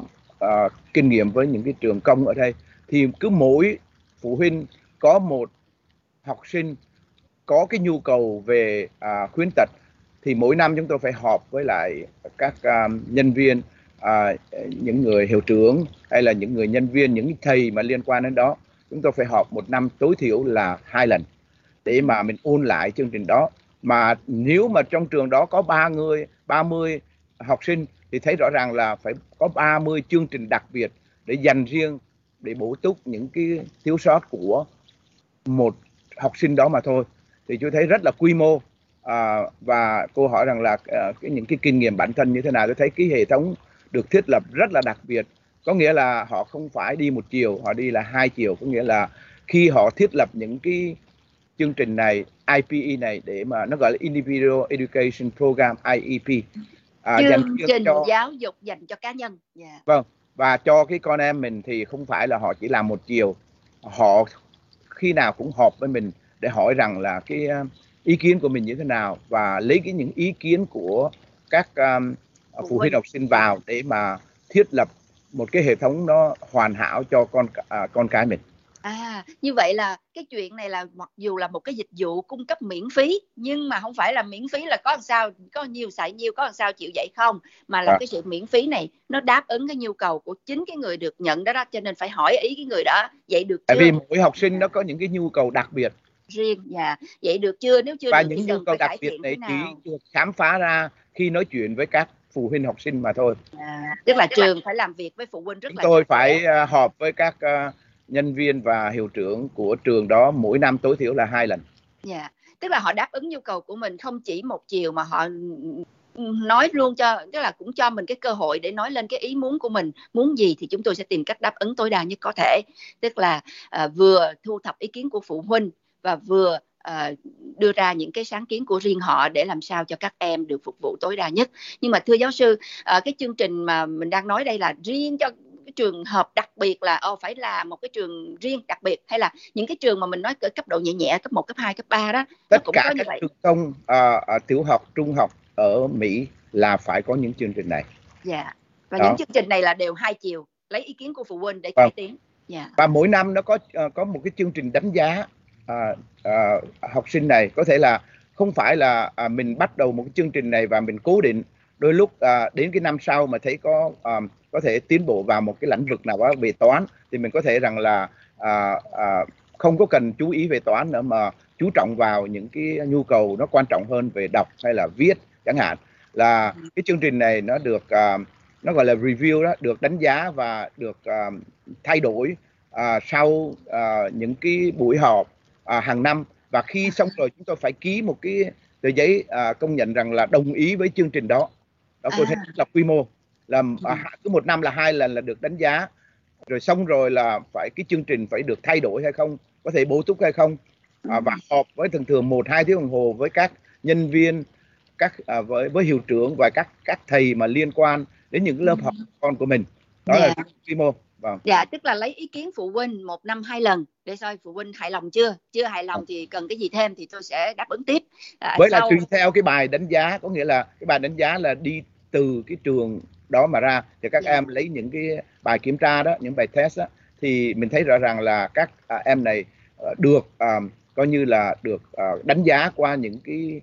kinh nghiệm với những cái trường công ở đây, thì cứ mỗi phụ huynh có một học sinh có cái nhu cầu về khuyến tật thì mỗi năm chúng tôi phải họp với lại các nhân viên, những người hiệu trưởng hay là những người nhân viên, những thầy mà liên quan đến đó. Chúng tôi phải họp một năm tối thiểu là 2 lần để mà mình ôn lại chương trình đó. Mà nếu mà trong trường đó có 30 học sinh thì thấy rõ ràng là phải có 30 chương trình đặc biệt để dành riêng để bổ túc những cái thiếu sót của một học sinh đó mà thôi. Thì tôi thấy rất là quy mô. Và cô hỏi rằng là những cái kinh nghiệm bản thân như thế nào. Tôi thấy cái hệ thống được thiết lập rất là đặc biệt, có nghĩa là họ không phải đi một chiều, họ đi là hai chiều. Có nghĩa là khi họ thiết lập những cái chương trình này, IPE này, để mà nó gọi là Individual Education Program, IEP, dành chương riêng trình cho giáo dục dành cho cá nhân. vâng, và cho cái con em mình thì không phải là họ chỉ làm một chiều, họ khi nào cũng họp với mình để hỏi rằng là cái ý kiến của mình như thế nào, và lấy những ý kiến của các phụ huynh học sinh vào để mà thiết lập một cái hệ thống nó hoàn hảo cho con cái mình. Như vậy là cái chuyện này là mặc dù là một cái dịch vụ cung cấp miễn phí, nhưng mà không phải là miễn phí là có làm sao có nhiều xài nhiêu, có làm sao chịu dạy không, mà là cái sự miễn phí này nó đáp ứng cái nhu cầu của chính cái người được nhận đó, cho nên phải hỏi ý cái người đó dạy được chưa. Tại vì mỗi học sinh nó có những cái nhu cầu đặc biệt riêng, dạy được chưa, nếu chưa và được những thì nhu cần cầu phải đặc cải biệt thiện này thế chỉ nào. được khám phá ra khi nói chuyện với các phụ huynh học sinh mà thôi. Tức là trường phải làm việc với phụ huynh rất Chúng là tôi phải họp với các nhân viên và hiệu trưởng của trường đó mỗi năm tối thiểu là 2 lần. Tức là họ đáp ứng nhu cầu của mình không chỉ một chiều, mà họ nói luôn cho, tức là cũng cho mình cái cơ hội để nói lên cái ý muốn của mình, muốn gì thì chúng tôi sẽ tìm cách đáp ứng tối đa nhất có thể. Tức là vừa thu thập ý kiến của phụ huynh và vừa đưa ra những cái sáng kiến của riêng họ để làm sao cho các em được phục vụ tối đa nhất. Nhưng mà thưa giáo sư, cái chương trình mà mình đang nói đây là riêng cho cái trường hợp đặc biệt là phải là một cái trường riêng đặc biệt, hay là những cái trường mà mình nói ở cấp độ nhẹ nhẹ, cấp 1, cấp 2, cấp 3 đó, tất cũng cả có như các vậy. trường công tiểu học, trung học ở Mỹ là phải có những chương trình này. Và những chương trình này là đều hai chiều, lấy ý kiến của phụ huynh để cải tiến. Và mỗi năm nó có một cái chương trình đánh giá học sinh này. Có thể là không phải là mình bắt đầu một cái chương trình này và mình cố định, đôi lúc đến cái năm sau mà thấy có thể tiến bộ vào một cái lĩnh vực nào đó về toán thì mình có thể rằng là không có cần chú ý về toán nữa, mà chú trọng vào những cái nhu cầu nó quan trọng hơn về đọc hay là viết chẳng hạn. Là cái chương trình này nó được nó gọi là review đó, được đánh giá và được thay đổi sau những cái buổi họp hàng năm. Và khi xong rồi chúng tôi phải ký một cái tờ giấy công nhận rằng là đồng ý với chương trình đó. Tôi thấy rất là quy mô, là cứ một năm là 2 lần là được đánh giá. Rồi xong rồi là phải cái chương trình phải được thay đổi hay không, có thể bổ túc hay không, và họp với thường 1-2 tiếng đồng hồ với các nhân viên, với hiệu trưởng và các thầy mà liên quan đến những lớp học con của mình. Đó là quy mô. Tức là lấy ý kiến phụ huynh 1 năm 2 lần để coi phụ huynh hài lòng chưa hài lòng thì cần cái gì thêm thì tôi sẽ đáp ứng tiếp. Với là tùy theo cái bài đánh giá, có nghĩa là cái bài đánh giá là đi từ cái trường đó mà ra, thì các em lấy những cái bài kiểm tra đó, những bài test đó, thì mình thấy rõ ràng là các em này được coi như là được đánh giá qua những cái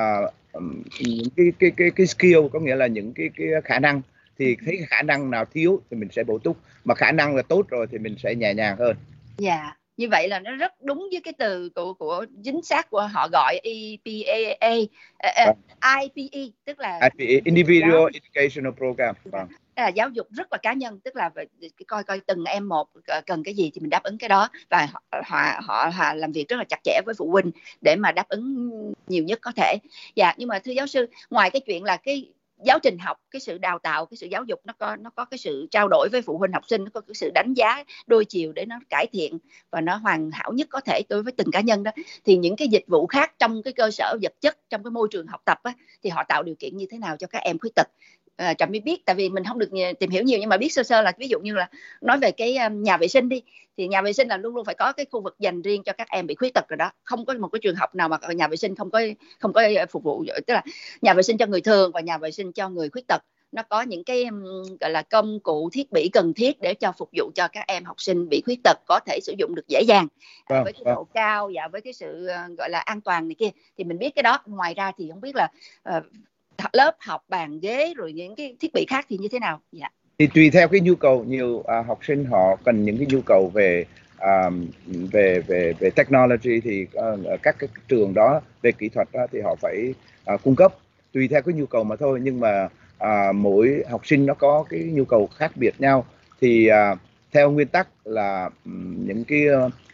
skill, có nghĩa là những cái khả năng. Thì thấy khả năng nào thiếu thì mình sẽ bổ túc, mà khả năng là tốt rồi thì mình sẽ nhẹ nhàng hơn. Như vậy là nó rất đúng với cái từ của chính xác của họ gọi IPE, tức là IPE, Individual Educational Program. là giáo dục rất là cá nhân, tức là coi từng em một cần cái gì thì mình đáp ứng cái đó, và họ làm việc rất là chặt chẽ với phụ huynh để mà đáp ứng nhiều nhất có thể. Nhưng mà thưa giáo sư, ngoài cái chuyện là cái giáo trình học, cái sự đào tạo, cái sự giáo dục nó có cái sự trao đổi với phụ huynh học sinh, nó có cái sự đánh giá đôi chiều để nó cải thiện và nó hoàn hảo nhất có thể đối với từng cá nhân đó, thì những cái dịch vụ khác trong cái cơ sở vật chất, trong cái môi trường học tập á, thì họ tạo điều kiện như thế nào cho các em khuyết tật? Trà My biết, tại vì mình không được tìm hiểu nhiều nhưng mà biết sơ sơ là ví dụ như là nói về cái nhà vệ sinh đi, thì nhà vệ sinh là luôn luôn phải có cái khu vực dành riêng cho các em bị khuyết tật rồi đó. Không có một cái trường học nào mà nhà vệ sinh không có phục vụ, tức là nhà vệ sinh cho người thường và nhà vệ sinh cho người khuyết tật. Nó có những cái gọi là công cụ thiết bị cần thiết để cho phục vụ cho các em học sinh bị khuyết tật có thể sử dụng được dễ dàng, với cái độ cao và với cái sự gọi là an toàn này kia. Thì mình biết cái đó. Ngoài ra thì không biết là lớp học, bàn ghế rồi những cái thiết bị khác thì như thế nào? Thì tùy theo cái nhu cầu. Nhiều học sinh họ cần những cái nhu cầu về technology thì các cái trường đó về kỹ thuật đó thì họ phải cung cấp tùy theo cái nhu cầu mà thôi. Nhưng mà mỗi học sinh nó có cái nhu cầu khác biệt nhau, thì theo nguyên tắc là những cái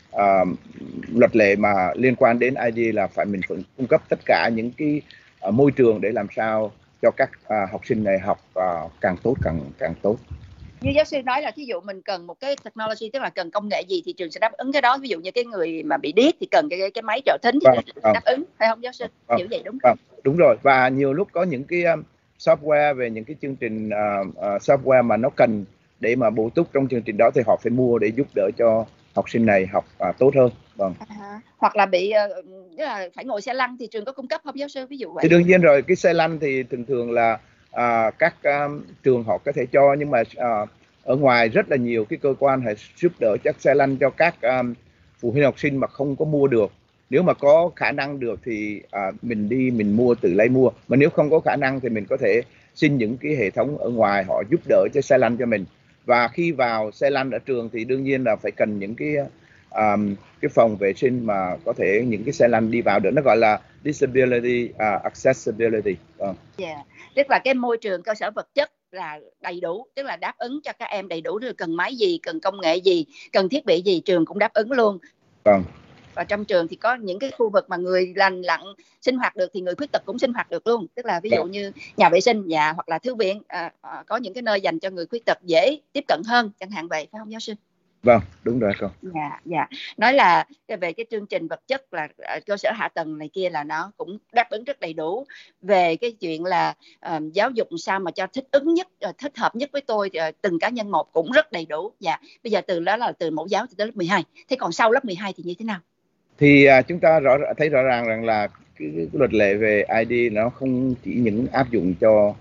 luật lệ mà liên quan đến ID là mình phải cung cấp tất cả những cái môi trường để làm sao cho các học sinh này học càng tốt càng tốt. Như giáo sư nói là thí dụ mình cần một cái technology, tức là cần công nghệ gì thì trường sẽ đáp ứng cái đó. Ví dụ như cái người mà bị điếc thì cần cái máy trợ thính thì trường sẽ đáp ứng, phải không giáo sư? Hiểu vậy đúng không? Đúng rồi. Và nhiều lúc có những cái software về những cái chương trình software mà nó cần để mà bổ túc trong chương trình đó thì họ phải mua để giúp đỡ cho học sinh này học tốt hơn. Vâng. Hoặc là bị là phải ngồi xe lăn thì trường có cung cấp không giáo sư, ví dụ vậy? Thì đương nhiên rồi, cái xe lăn thì thường thường là các trường họ có thể cho, nhưng mà ở ngoài rất là nhiều cái cơ quan phải giúp đỡ chắc xe lăn cho các phụ huynh học sinh mà không có mua được. Nếu mà có khả năng được thì mình đi mình mua, tự lấy mua, mà nếu không có khả năng thì mình có thể xin những cái hệ thống ở ngoài họ giúp đỡ cho xe lăn cho mình. Và khi vào xe lăn ở trường thì đương nhiên là phải cần những cái phòng vệ sinh mà có thể những cái xe lăn đi vào được, nó gọi là disability accessibility. Tức là cái môi trường cơ sở vật chất là đầy đủ, tức là đáp ứng cho các em đầy đủ, rồi cần máy gì, cần công nghệ gì, cần thiết bị gì trường cũng đáp ứng luôn. Vâng. Và trong trường thì có những cái khu vực mà người lành lặn sinh hoạt được thì người khuyết tật cũng sinh hoạt được luôn, tức là ví dụ như nhà vệ sinh nhà hoặc là thư viện, có những cái nơi dành cho người khuyết tật dễ tiếp cận hơn chẳng hạn vậy, phải không giáo sư? Vâng, đúng rồi không? Dạ. Nói là về cái chương trình vật chất là cơ sở hạ tầng này kia là nó cũng đáp ứng rất đầy đủ. Về cái chuyện là giáo dục sao mà cho thích ứng nhất, thích hợp nhất với tôi, từng cá nhân một cũng rất đầy đủ. Dạ. Bây giờ từ đó là từ mẫu giáo tới lớp 12. Thế còn sau lớp 12 thì như thế nào? Thì chúng ta thấy rõ ràng rằng là cái luật lệ về ID nó không chỉ những áp dụng cho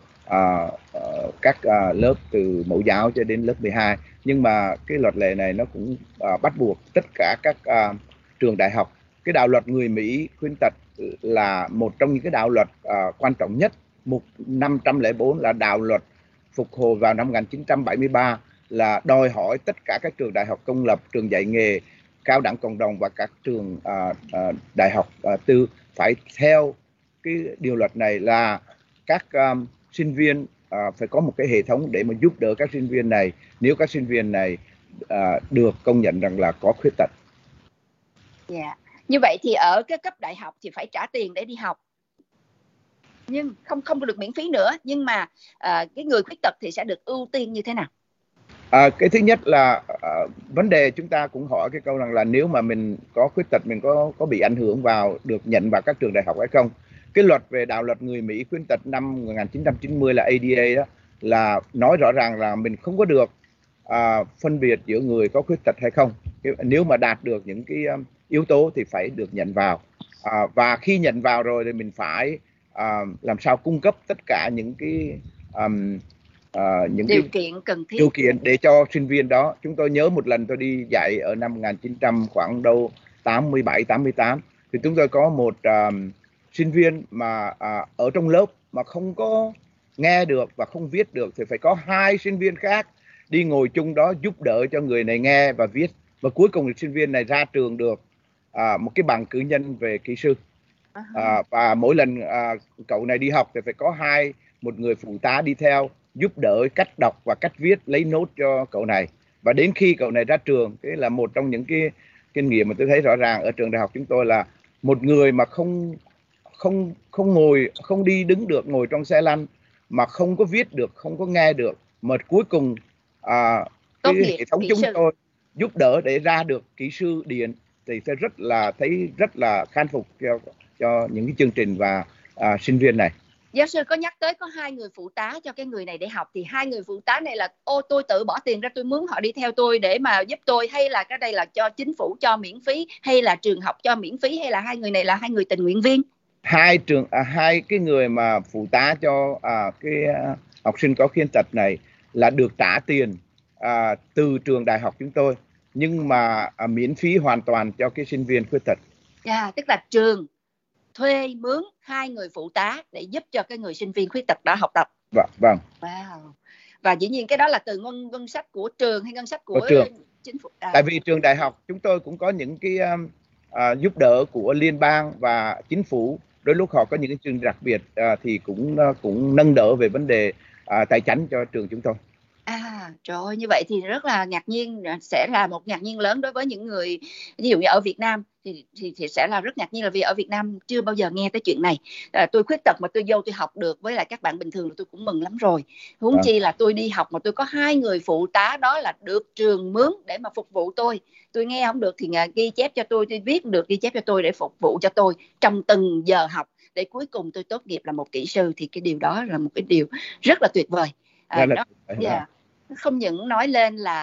các lớp từ mẫu giáo cho đến lớp 12, nhưng mà cái luật lệ này nó cũng bắt buộc tất cả các trường đại học. Cái đạo luật người Mỹ khuyết tật là một trong những cái đạo luật quan trọng nhất. Mục 504 là đạo luật phục hồi vào năm 1973, là đòi hỏi tất cả các trường đại học công lập, trường dạy nghề, cao đẳng cộng đồng và các trường đại học tư phải theo cái điều luật này, là các sinh viên phải có một cái hệ thống để mà giúp đỡ các sinh viên này nếu các sinh viên này được công nhận rằng là có khuyết tật. Dạ. Như vậy thì ở cái cấp đại học thì phải trả tiền để đi học, nhưng không được miễn phí nữa, nhưng mà cái người khuyết tật thì sẽ được ưu tiên như thế nào? Cái thứ nhất là vấn đề chúng ta cũng hỏi cái câu rằng là nếu mà mình có khuyết tật, mình có bị ảnh hưởng vào được nhận vào các trường đại học hay không. Cái luật về đạo luật người Mỹ khuyết tật năm 1990 là ADA đó, là nói rõ ràng là mình không có được phân biệt giữa người có khuyết tật hay không. Nếu mà đạt được những cái yếu tố thì phải được nhận vào, và khi nhận vào rồi thì mình phải làm sao cung cấp tất cả những cái những điều kiện cần thiết, điều kiện để cho sinh viên đó. Chúng tôi nhớ một lần tôi đi dạy ở năm 1900 khoảng đâu 87 88 thì chúng tôi có một sinh viên mà ở trong lớp mà không có nghe được và không viết được, thì phải có 2 sinh viên khác đi ngồi chung đó giúp đỡ cho người này nghe và viết, và cuối cùng sinh viên này ra trường được một cái bằng cử nhân về kỹ sư. Và mỗi lần cậu này đi học thì phải có một người phụ tá đi theo giúp đỡ cách đọc và cách viết, lấy nốt cho cậu này. Và đến khi cậu này ra trường, cái là một trong những cái kinh nghiệm mà tôi thấy rõ ràng ở trường đại học chúng tôi là một người mà không đi đứng được, ngồi trong xe lăn, mà không có viết được, không có nghe được, mà cuối cùng cái hệ thống chúng tôi giúp đỡ để ra được kỹ sư điện, thì tôi thấy rất là khâm phục cho những cái chương trình và sinh viên này. Giáo sư có nhắc tới có 2 người phụ tá cho cái người này để học, thì 2 người phụ tá này là tôi tự bỏ tiền ra, tôi mướn họ đi theo tôi để mà giúp tôi, hay là cái đây là cho chính phủ cho miễn phí, hay là trường học cho miễn phí, hay là 2 người này là 2 người tình nguyện viên? Hai cái người mà phụ tá cho cái học sinh có khuyết tật này là được trả tiền từ trường đại học chúng tôi, nhưng mà miễn phí hoàn toàn cho cái sinh viên khuyết tật. Tức là trường thuê mướn 2 người phụ tá để giúp cho cái người sinh viên khuyết tật đã học tập. Vâng. Wow. Và dĩ nhiên cái đó là từ ngân sách của trường hay ngân sách của trường. Chính phủ? Tại vì trường đại học chúng tôi cũng có những cái giúp đỡ của liên bang và chính phủ. Đôi lúc họ có những cái chương đặc biệt thì cũng nâng đỡ về vấn đề tài chánh cho trường chúng tôi. Trời ơi, như vậy thì rất là ngạc nhiên, sẽ là một ngạc nhiên lớn đối với những người ví dụ như ở Việt Nam thì sẽ là rất ngạc nhiên, là vì ở Việt Nam chưa bao giờ nghe tới chuyện này. Tôi khuyết tật mà tôi vô tôi học được với lại các bạn bình thường là tôi cũng mừng lắm rồi. Huống chi là tôi đi học mà tôi có 2 người phụ tá, đó là được trường mướn để mà phục vụ tôi. Tôi nghe không được thì ghi chép cho tôi viết được ghi chép cho tôi để phục vụ cho tôi trong từng giờ học, để cuối cùng tôi tốt nghiệp là một kỹ sư. Thì cái điều đó là một cái điều rất là tuyệt vời. Đó, yeah. Không những nói lên là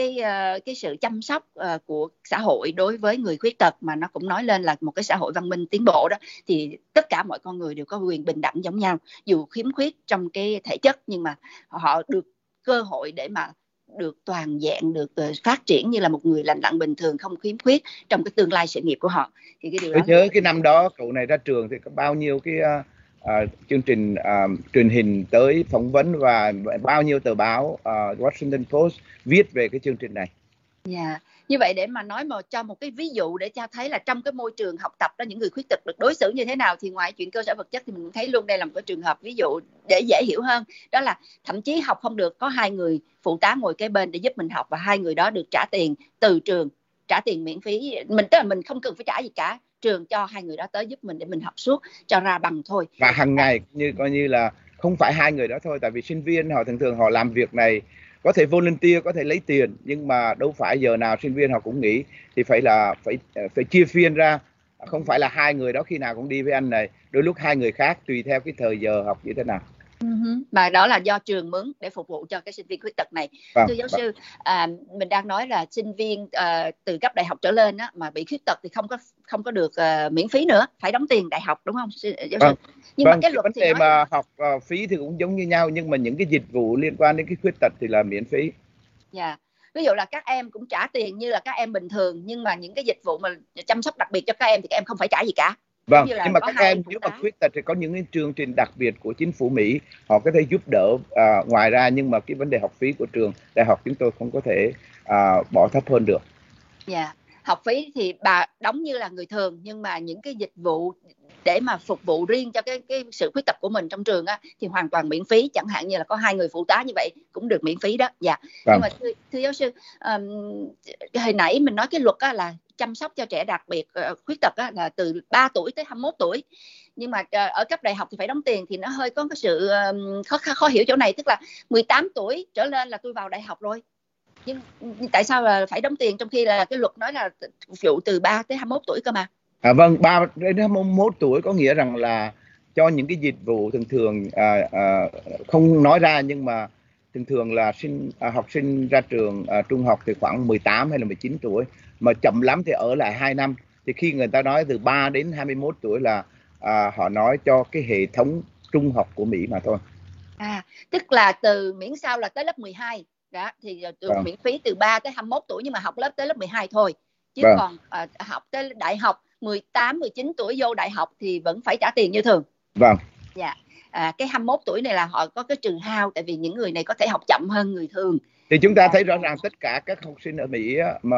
cái sự chăm sóc của xã hội đối với người khuyết tật, mà nó cũng nói lên là một cái xã hội văn minh tiến bộ đó, thì tất cả mọi con người đều có quyền bình đẳng giống nhau, dù khiếm khuyết trong cái thể chất nhưng mà họ được cơ hội để mà được toàn vẹn, được phát triển như là một người lành lặn bình thường, không khiếm khuyết trong cái tương lai sự nghiệp của họ. Thì cái điều đó, tôi nhớ cái năm đó cậu này ra trường thì có bao nhiêu cái chương trình truyền hình tới phỏng vấn, và bao nhiêu tờ báo Washington Post viết về cái chương trình này. Yeah. Như vậy để mà nói cho một cái ví dụ để cho thấy là trong cái môi trường học tập đó những người khuyết tật được đối xử như thế nào, thì ngoài chuyện cơ sở vật chất thì mình thấy luôn đây là một cái trường hợp ví dụ để dễ hiểu hơn. Đó là thậm chí học không được, có 2 người phụ tá ngồi kế bên để giúp mình học, và 2 người đó được trả tiền từ trường, trả tiền miễn phí. Tức là mình không cần phải trả gì cả, trường cho 2 người đó tới giúp mình để mình học suốt cho ra bằng thôi. Và hàng ngày coi như là không phải 2 người đó thôi, tại vì sinh viên họ thường họ làm việc này có thể volunteer, có thể lấy tiền, nhưng mà đâu phải giờ nào sinh viên họ cũng nghỉ, thì phải chia phiên ra, không phải là 2 người đó khi nào cũng đi với anh này, đôi lúc 2 người khác tùy theo cái thời giờ học như thế nào. Mà đó là do trường mướn để phục vụ cho cái sinh viên khuyết tật này. Thưa giáo sư, mình đang nói là sinh viên từ cấp đại học trở lên á, mà bị khuyết tật thì không có được miễn phí nữa, phải đóng tiền đại học, đúng không giáo sư? Nhưng mà cái luật vấn đề mà học phí thì cũng giống như nhau, nhưng mà những cái dịch vụ liên quan đến cái khuyết tật thì là miễn phí. Dạ. Ví dụ là các em cũng trả tiền như là các em bình thường, nhưng mà những cái dịch vụ mà chăm sóc đặc biệt cho các em thì các em không phải trả gì cả. Vâng, nhưng mà các em nếu mà khuyết tật thì có những cái chương trình đặc biệt của chính phủ Mỹ, họ có thể giúp đỡ ngoài ra, nhưng mà cái vấn đề học phí của trường đại học chúng tôi không có thể bỏ thấp hơn được. Dạ, học phí thì bà đóng như là người thường, nhưng mà những cái dịch vụ để mà phục vụ riêng cho cái sự khuyết tật của mình trong trường á thì hoàn toàn miễn phí. Chẳng hạn như là có 2 người phụ tá như vậy cũng được miễn phí đó. Dạ. Nhưng mà thưa giáo sư, hồi nãy mình nói cái luật á là chăm sóc cho trẻ đặc biệt khuyết tật á, là từ 3 tuổi tới 21 tuổi. Nhưng mà ở cấp đại học thì phải đóng tiền, thì nó hơi có cái sự khó hiểu chỗ này. Tức là 18 tuổi trở lên là tôi vào đại học rồi, nhưng tại sao là phải đóng tiền trong khi là cái luật nói là phục vụ từ 3 tới 21 tuổi cơ mà? Vâng, 3 đến 21 tuổi có nghĩa rằng là cho những cái dịch vụ thường không nói ra, nhưng mà thường là học sinh ra trường trung học thì khoảng 18 hay là 19 tuổi, mà chậm lắm thì ở lại 2 năm. Thì khi người ta nói từ 3 đến 21 tuổi là họ nói cho cái hệ thống trung học của Mỹ mà thôi. Tức là từ miễn sao là tới lớp 12 đó thì được miễn phí từ 3 tới 21 tuổi, nhưng mà học lớp tới lớp 12 thôi. Chứ còn học tới đại học 18, 19 tuổi vô đại học thì vẫn phải trả tiền như thường. Vâng. Dạ. Cái 21 tuổi này là họ có cái trừ hao, tại vì những người này có thể học chậm hơn người thường. Thì chúng ta thấy rõ ràng tất cả các học sinh ở Mỹ mà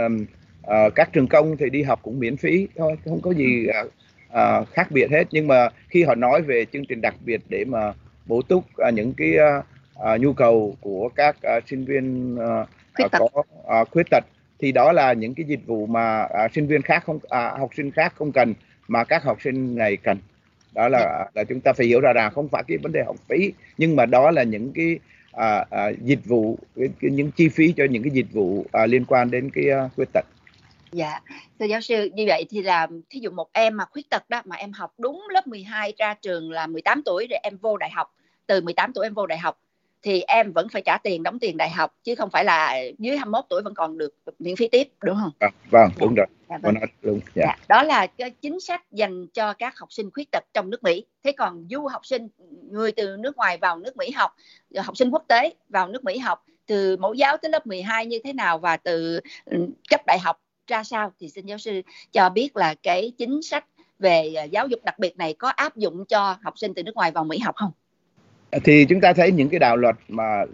ở các trường công thì đi học cũng miễn phí thôi, không có gì khác biệt hết. Nhưng mà khi họ nói về chương trình đặc biệt để mà bổ túc những cái nhu cầu của các sinh viên có khuyết tật, thì đó là những cái dịch vụ mà sinh viên khác học sinh khác không cần, mà các học sinh này cần. Đó là chúng ta phải hiểu ra rằng không phải cái vấn đề học phí, nhưng mà đó là những cái dịch vụ, những chi phí cho những cái dịch vụ liên quan đến cái khuyết tật. Dạ, thưa giáo sư, như vậy thì là thí dụ một em mà khuyết tật đó, mà em học đúng lớp 12 ra trường là 18 tuổi rồi em vô đại học, từ 18 tuổi em vô đại học thì em vẫn phải trả tiền, đóng tiền đại học, chứ không phải là dưới 21 tuổi vẫn còn được miễn phí tiếp, đúng không? Vâng, đúng rồi. Dạ, đó là cái chính sách dành cho các học sinh khuyết tật trong nước Mỹ. Thế còn du học sinh, người từ nước ngoài vào nước Mỹ học, học sinh quốc tế vào nước Mỹ học từ mẫu giáo tới lớp 12 như thế nào, và từ cấp đại học ra sao, thì xin giáo sư cho biết là cái chính sách về giáo dục đặc biệt này có áp dụng cho học sinh từ nước ngoài vào Mỹ học không? Thì chúng ta thấy những cái đạo luật mà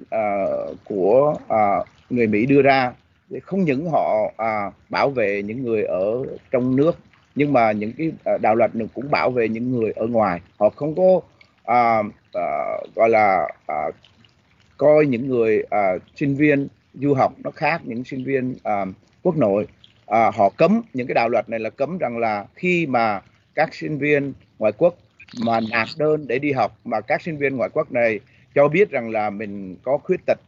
của người Mỹ đưa ra, không những họ bảo vệ những người ở trong nước, nhưng mà những cái đạo luật cũng bảo vệ những người ở ngoài. Họ không có à, gọi là coi những người sinh viên du học nó khác những sinh viên quốc nội. Họ cấm những cái đạo luật này, là cấm rằng là khi mà các sinh viên ngoại quốc mà nộp đơn để đi học mà các sinh viên ngoại quốc này cho biết rằng là mình có khuyết tật,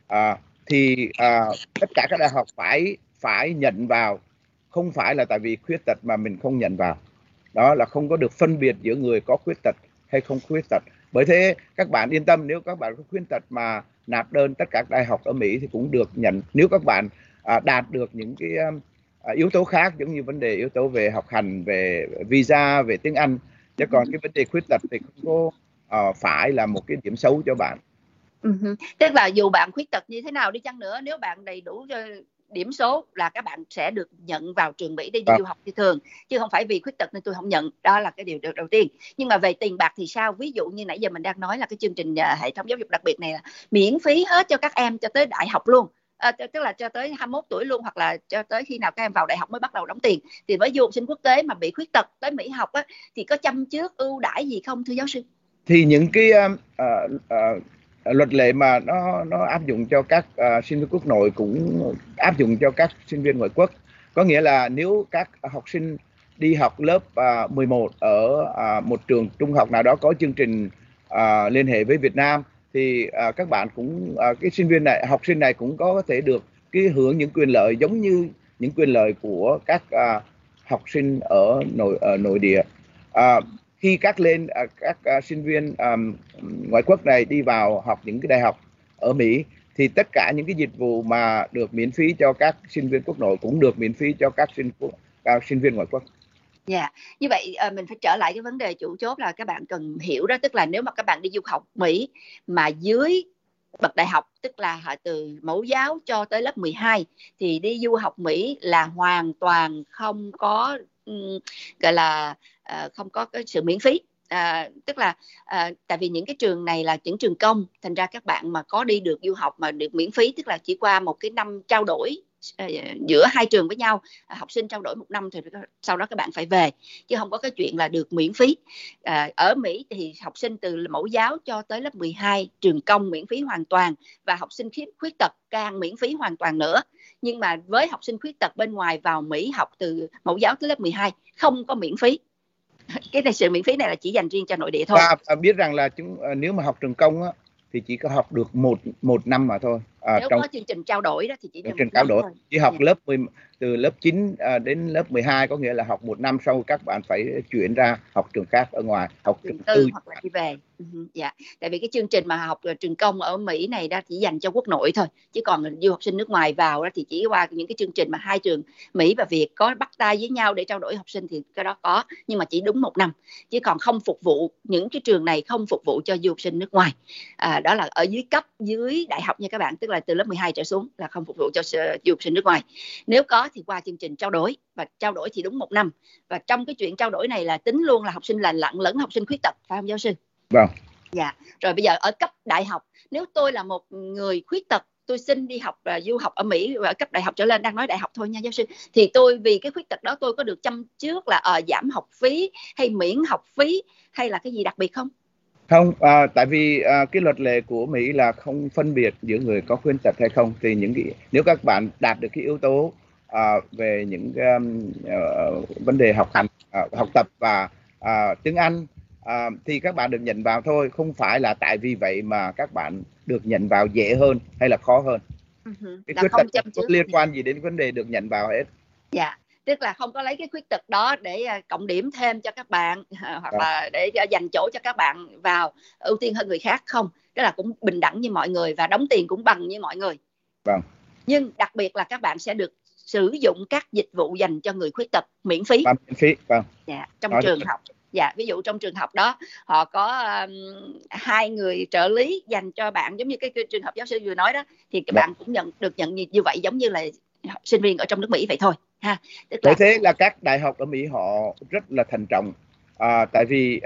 thì tất cả các đại học phải nhận vào, không phải là tại vì khuyết tật mà mình không nhận vào. Đó là không có được phân biệt giữa người có khuyết tật hay không khuyết tật. Bởi thế các bạn yên tâm, nếu các bạn có khuyết tật mà nộp đơn tất cả đại học ở Mỹ thì cũng được nhận, nếu các bạn đạt được những cái yếu tố khác, giống như vấn đề yếu tố về học hành, về visa, về tiếng Anh. Chứ còn cái vấn đề khuyết tật thì không có phải là một cái điểm xấu cho bạn. Tức là dù bạn khuyết tật như thế nào đi chăng nữa, nếu bạn đầy đủ điểm số là các bạn sẽ được nhận vào trường Mỹ để đi du học như thường, chứ không phải vì khuyết tật nên tôi không nhận. Đó là cái điều đầu tiên. Nhưng mà về tiền bạc thì sao? Ví dụ như nãy giờ mình đang nói là cái chương trình hệ thống giáo dục đặc biệt này là miễn phí hết cho các em cho tới đại học luôn. Tức là cho tới 21 tuổi luôn, hoặc là cho tới khi nào các em vào đại học mới bắt đầu đóng tiền. Thì với du học sinh quốc tế mà bị khuyết tật tới Mỹ học á, thì có chăm trước ưu đãi gì không thưa giáo sư? Thì những cái luật lệ mà nó áp dụng cho các sinh viên quốc nội cũng áp dụng cho các sinh viên ngoại quốc. Có nghĩa là nếu các học sinh đi học lớp 11 ở một trường trung học nào đó có chương trình liên hệ với Việt Nam, thì các bạn cũng cái sinh viên này, học sinh này cũng có thể được cái hưởng những quyền lợi giống như những quyền lợi của các học sinh ở nội địa. Khi các sinh viên ngoại quốc này đi vào học những cái đại học ở Mỹ, thì tất cả những cái dịch vụ mà được miễn phí cho các sinh viên quốc nội cũng được miễn phí cho các sinh viên ngoại quốc. Dạ, như vậy mình phải trở lại cái vấn đề chủ chốt là các bạn cần hiểu đó, tức là nếu mà các bạn đi du học Mỹ mà dưới bậc đại học, tức là họ từ mẫu giáo cho tới lớp 12, thì đi du học Mỹ là hoàn toàn không có gọi là không có cái sự miễn phí. Tức là tại vì những cái trường này là những trường công, thành ra các bạn mà có đi được du học mà được miễn phí, tức là chỉ qua một cái năm trao đổi giữa hai trường với nhau, học sinh trao đổi một năm thì sau đó các bạn phải về, chứ không có cái chuyện là được miễn phí. Ở Mỹ thì học sinh từ mẫu giáo cho tới lớp 12 trường công miễn phí hoàn toàn, và học sinh khuyết tật càng miễn phí hoàn toàn nữa. Nhưng mà với học sinh khuyết tật bên ngoài vào Mỹ học từ mẫu giáo tới lớp 12 không có miễn phí. Cái này, sự miễn phí này là chỉ dành riêng cho nội địa thôi. Và biết rằng là nếu mà học trường công á, thì chỉ có học được một năm mà thôi. Nếu có chương trình trao đổi đó thì chỉ chương trao đổi thôi. Chỉ học từ lớp 9 đến lớp 12, có nghĩa là học một năm sau các bạn phải chuyển ra học trường khác ở ngoài, học trường tư hoặc là đi về. Dạ, tại vì cái chương trình mà học trường công ở Mỹ này đó chỉ dành cho quốc nội thôi, chứ còn du học sinh nước ngoài vào đó thì chỉ qua những cái chương trình mà hai trường Mỹ và Việt có bắt tay với nhau để trao đổi học sinh thì cái đó có, nhưng mà chỉ đúng một năm, chứ còn không phục vụ, những cái trường này không phục vụ cho du học sinh nước ngoài. Đó là ở dưới đại học nha các bạn, tức là từ lớp 12 trở xuống là không phục vụ cho du học sinh nước ngoài. Nếu có thì qua chương trình trao đổi, và trao đổi thì đúng một năm. Và trong cái chuyện trao đổi này là tính luôn là học sinh lành lặn lẫn học sinh khuyết tật, phải không giáo sư? Vâng. Dạ. Rồi bây giờ ở cấp đại học, nếu tôi là một người khuyết tật, tôi xin đi học du học ở Mỹ ở cấp đại học trở lên, đang nói đại học thôi nha giáo sư, thì tôi vì cái khuyết tật đó tôi có được chăm trước là giảm học phí hay miễn học phí hay là cái gì đặc biệt không? Không, tại vì cái luật lệ của Mỹ là không phân biệt giữa người có khuyết tật hay không. Thì nếu các bạn đạt được cái yếu tố về những vấn đề học hành, học tập và tiếng Anh, thì các bạn được nhận vào thôi. Không phải là tại vì vậy mà các bạn được nhận vào dễ hơn hay là khó hơn. Cái khuyết tật không có liên quan gì đến vấn đề được nhận vào hết. Dạ, tức là không có lấy cái khuyết tật đó để cộng điểm thêm cho các bạn, hoặc là để dành chỗ cho các bạn vào, ưu tiên hơn người khác, không. Tức là cũng bình đẳng như mọi người và đóng tiền cũng bằng như mọi người. Vâng. Nhưng đặc biệt là các bạn sẽ được sử dụng các dịch vụ dành cho người khuyết tật miễn phí. Miễn phí, vâng. Dạ, trong trường học. Dạ, ví dụ trong trường học đó họ có 2 người trợ lý dành cho bạn, giống như cái trường hợp giáo sư vừa nói đó, thì các bạn cũng được nhận như vậy, giống như là sinh viên ở trong nước Mỹ vậy thôi ha. Bởi thế là các đại học ở Mỹ họ rất là thận trọng, tại vì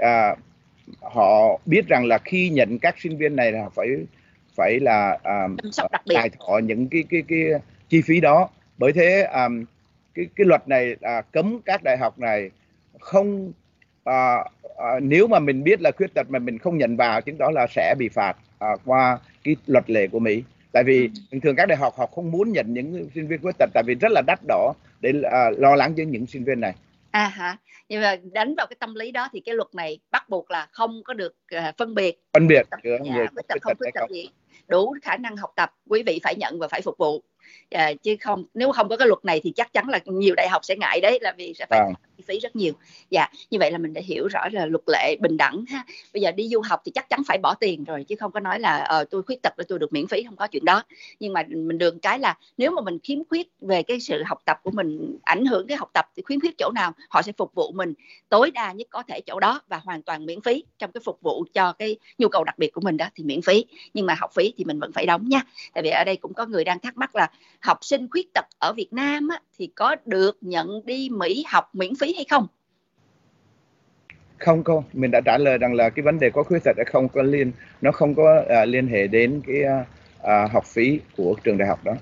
họ biết rằng là khi nhận các sinh viên này là phải là tài thọ những cái chi phí đó. Bởi thế cái luật này cấm các đại học này không nếu mà mình biết là khuyết tật mà mình không nhận vào, chứng đó là sẽ bị phạt qua cái luật lệ của Mỹ. Tại vì thường thường các đại học họ không muốn nhận những sinh viên khuyết tật, tại vì rất là đắt đỏ để lo lắng cho những sinh viên này. Nhưng mà đánh vào cái tâm lý đó thì cái luật này bắt buộc là không có được phân biệt giữa người khuyết tật không khuyết tật gì, đủ khả năng học tập quý vị phải nhận và phải phục vụ. Chứ không, nếu không có cái luật này thì chắc chắn là nhiều đại học sẽ ngại đấy, là vì sẽ phải chi phí rất nhiều. Như vậy là mình đã hiểu rõ là luật lệ bình đẳng ha. Bây giờ đi du học thì chắc chắn phải bỏ tiền rồi, chứ không có nói là tôi khuyết tật tôi được miễn phí, không có chuyện đó. Nhưng mà mình được cái là nếu mà mình khiếm khuyết về cái sự học tập của mình, ảnh hưởng cái học tập thì khiếm khuyết chỗ nào, họ sẽ phục vụ mình tối đa nhất có thể chỗ đó và hoàn toàn miễn phí trong cái phục vụ cho cái nhu cầu đặc biệt của mình đó thì miễn phí. Nhưng mà học phí thì mình vẫn phải đóng nha. Tại vì ở đây cũng có người đang thắc mắc là học sinh khuyết tật ở Việt Nam á, thì có được nhận đi Mỹ học miễn phí hay không? Không cô, mình đã trả lời rằng là cái vấn đề có khuyết tật hay không có nó không có liên hệ đến cái học phí của trường đại học đó.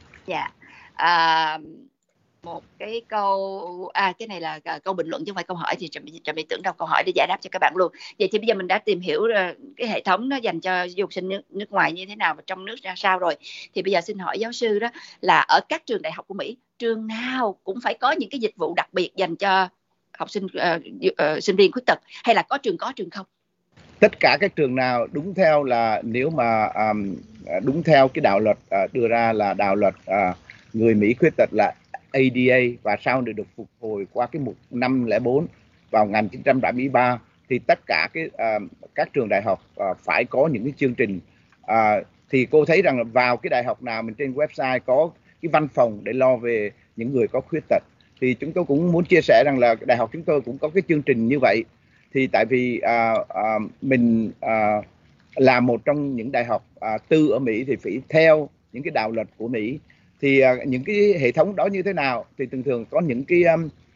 Một cái câu cái này là câu bình luận chứ không phải câu hỏi, thì Trà My tưởng đọc câu hỏi để giải đáp cho các bạn luôn. Vậy thì bây giờ mình đã tìm hiểu cái hệ thống nó dành cho du học sinh nước ngoài như thế nào và trong nước ra sao rồi, thì bây giờ xin hỏi giáo sư đó là ở các trường đại học của Mỹ, trường nào cũng phải có những cái dịch vụ đặc biệt dành cho học sinh sinh viên khuyết tật, hay là có trường không? Tất cả các trường nào đúng theo là, nếu mà đúng theo cái đạo luật đưa ra là đạo luật người Mỹ khuyết tật là ADA, và sau này được phục hồi qua cái mục 504 vào 1973, thì tất cả các trường đại học phải có những cái chương trình. Thì cô thấy rằng là vào cái đại học nào mình trên website có cái văn phòng để lo về những người có khuyết tật, thì chúng tôi cũng muốn chia sẻ rằng là đại học chúng tôi cũng có cái chương trình như vậy. Thì tại vì mình là một trong những đại học tư ở Mỹ thì phải theo những cái đạo luật của Mỹ. Thì những cái hệ thống đó như thế nào thì thường thường có những cái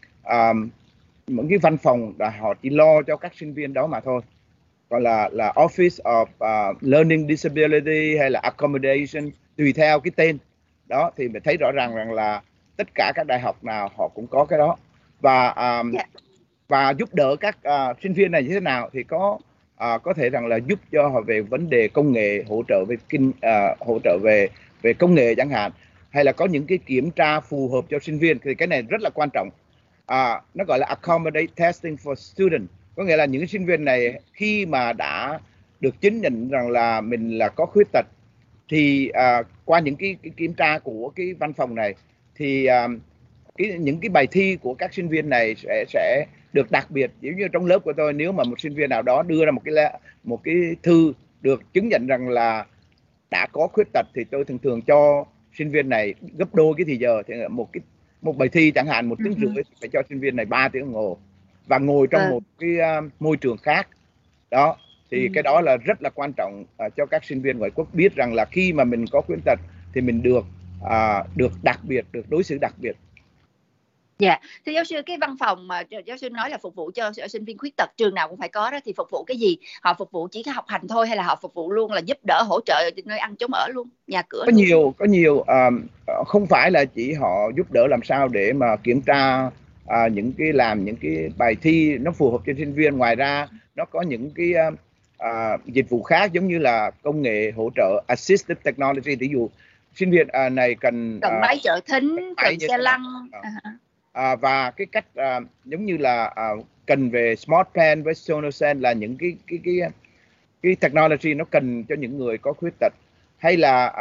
văn phòng là họ chỉ lo cho các sinh viên đó mà thôi, gọi là Office of Learning Disability hay là Accommodation, tùy theo cái tên đó. Thì mình thấy rõ ràng rằng là tất cả các đại học nào họ cũng có cái đó. Và giúp đỡ các sinh viên này như thế nào thì có thể rằng là giúp cho họ về vấn đề công nghệ, hỗ trợ về công nghệ chẳng hạn, hay là có những cái kiểm tra phù hợp cho sinh viên. Thì cái này rất là quan trọng. Nó gọi là accommodate testing for student, có nghĩa là những sinh viên này khi mà đã được chứng nhận rằng là mình là có khuyết tật thì qua những cái kiểm tra của cái văn phòng này thì những cái bài thi của các sinh viên này sẽ được đặc biệt. Giống như trong lớp của tôi, nếu mà một sinh viên nào đó đưa ra một cái thư được chứng nhận rằng là đã có khuyết tật, thì tôi thường cho sinh viên này gấp đôi cái thời giờ. Thì một bài thi chẳng hạn 1 tiếng rưỡi, phải cho sinh viên này 3 tiếng đồng hồ và ngồi trong một cái môi trường khác đó. Thì cái đó là rất là quan trọng cho các sinh viên ngoại quốc biết rằng là khi mà mình có khuyết tật thì mình được đặc biệt, được đối xử đặc biệt. Thưa giáo sư, cái văn phòng mà giáo sư nói là phục vụ cho sinh viên khuyết tật, trường nào cũng phải có đó, thì phục vụ cái gì? Họ phục vụ chỉ có học hành thôi, hay là họ phục vụ luôn là giúp đỡ, hỗ trợ nơi ăn chốn ở luôn, nhà cửa? Có nhiều không phải là chỉ họ giúp đỡ làm sao để mà kiểm tra làm những cái bài thi nó phù hợp cho sinh viên. Ngoài ra nó có những cái dịch vụ khác, giống như là công nghệ hỗ trợ, assistive technology. Ví dụ sinh viên này cần máy trợ thính, cần xe lăn, và cái cách giống như là cần về smart pen với Sonosen, là những cái technology nó cần cho những người có khuyết tật. Hay là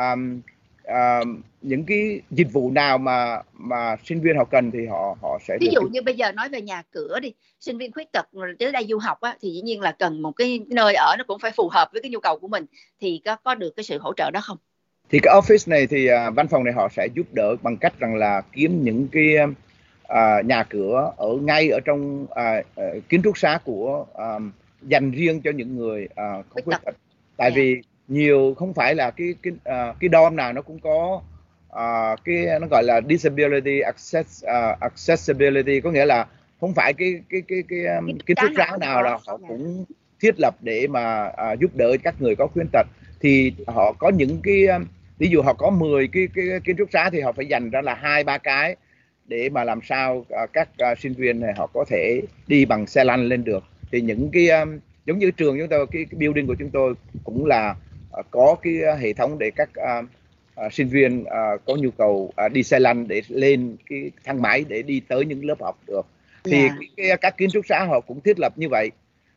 những cái dịch vụ nào mà sinh viên họ cần thì họ sẽ ví dụ như bây giờ nói về nhà cửa đi, sinh viên khuyết tật tới đây du học á, thì dĩ nhiên là cần một cái nơi ở nó cũng phải phù hợp với cái nhu cầu của mình, thì có được cái sự hỗ trợ đó không? Thì cái office này thì văn phòng này họ sẽ giúp đỡ bằng cách rằng là kiếm những cái nhà cửa ngay ở trong kiến trúc xá của dành riêng cho những người có khuyết tật. Tại vì nhiều không phải là cái dorm nào nó cũng có nó gọi là disability accessibility, có nghĩa là không phải cái kiến trúc xá nào là họ cũng thiết lập để mà giúp đỡ các người có khuyết tật. Thì họ có những cái ví dụ họ có 10 cái kiến trúc xá thì họ phải dành ra là 2-3 cái để mà làm sao các sinh viên này họ có thể đi bằng xe lăn lên được. thì những cái giống như trường chúng tôi, cái building của chúng tôi cũng là có cái hệ thống để các sinh viên có nhu cầu đi xe lăn để lên cái thang máy để đi tới những lớp học được. Thì các kiến trúc xã họ cũng thiết lập như vậy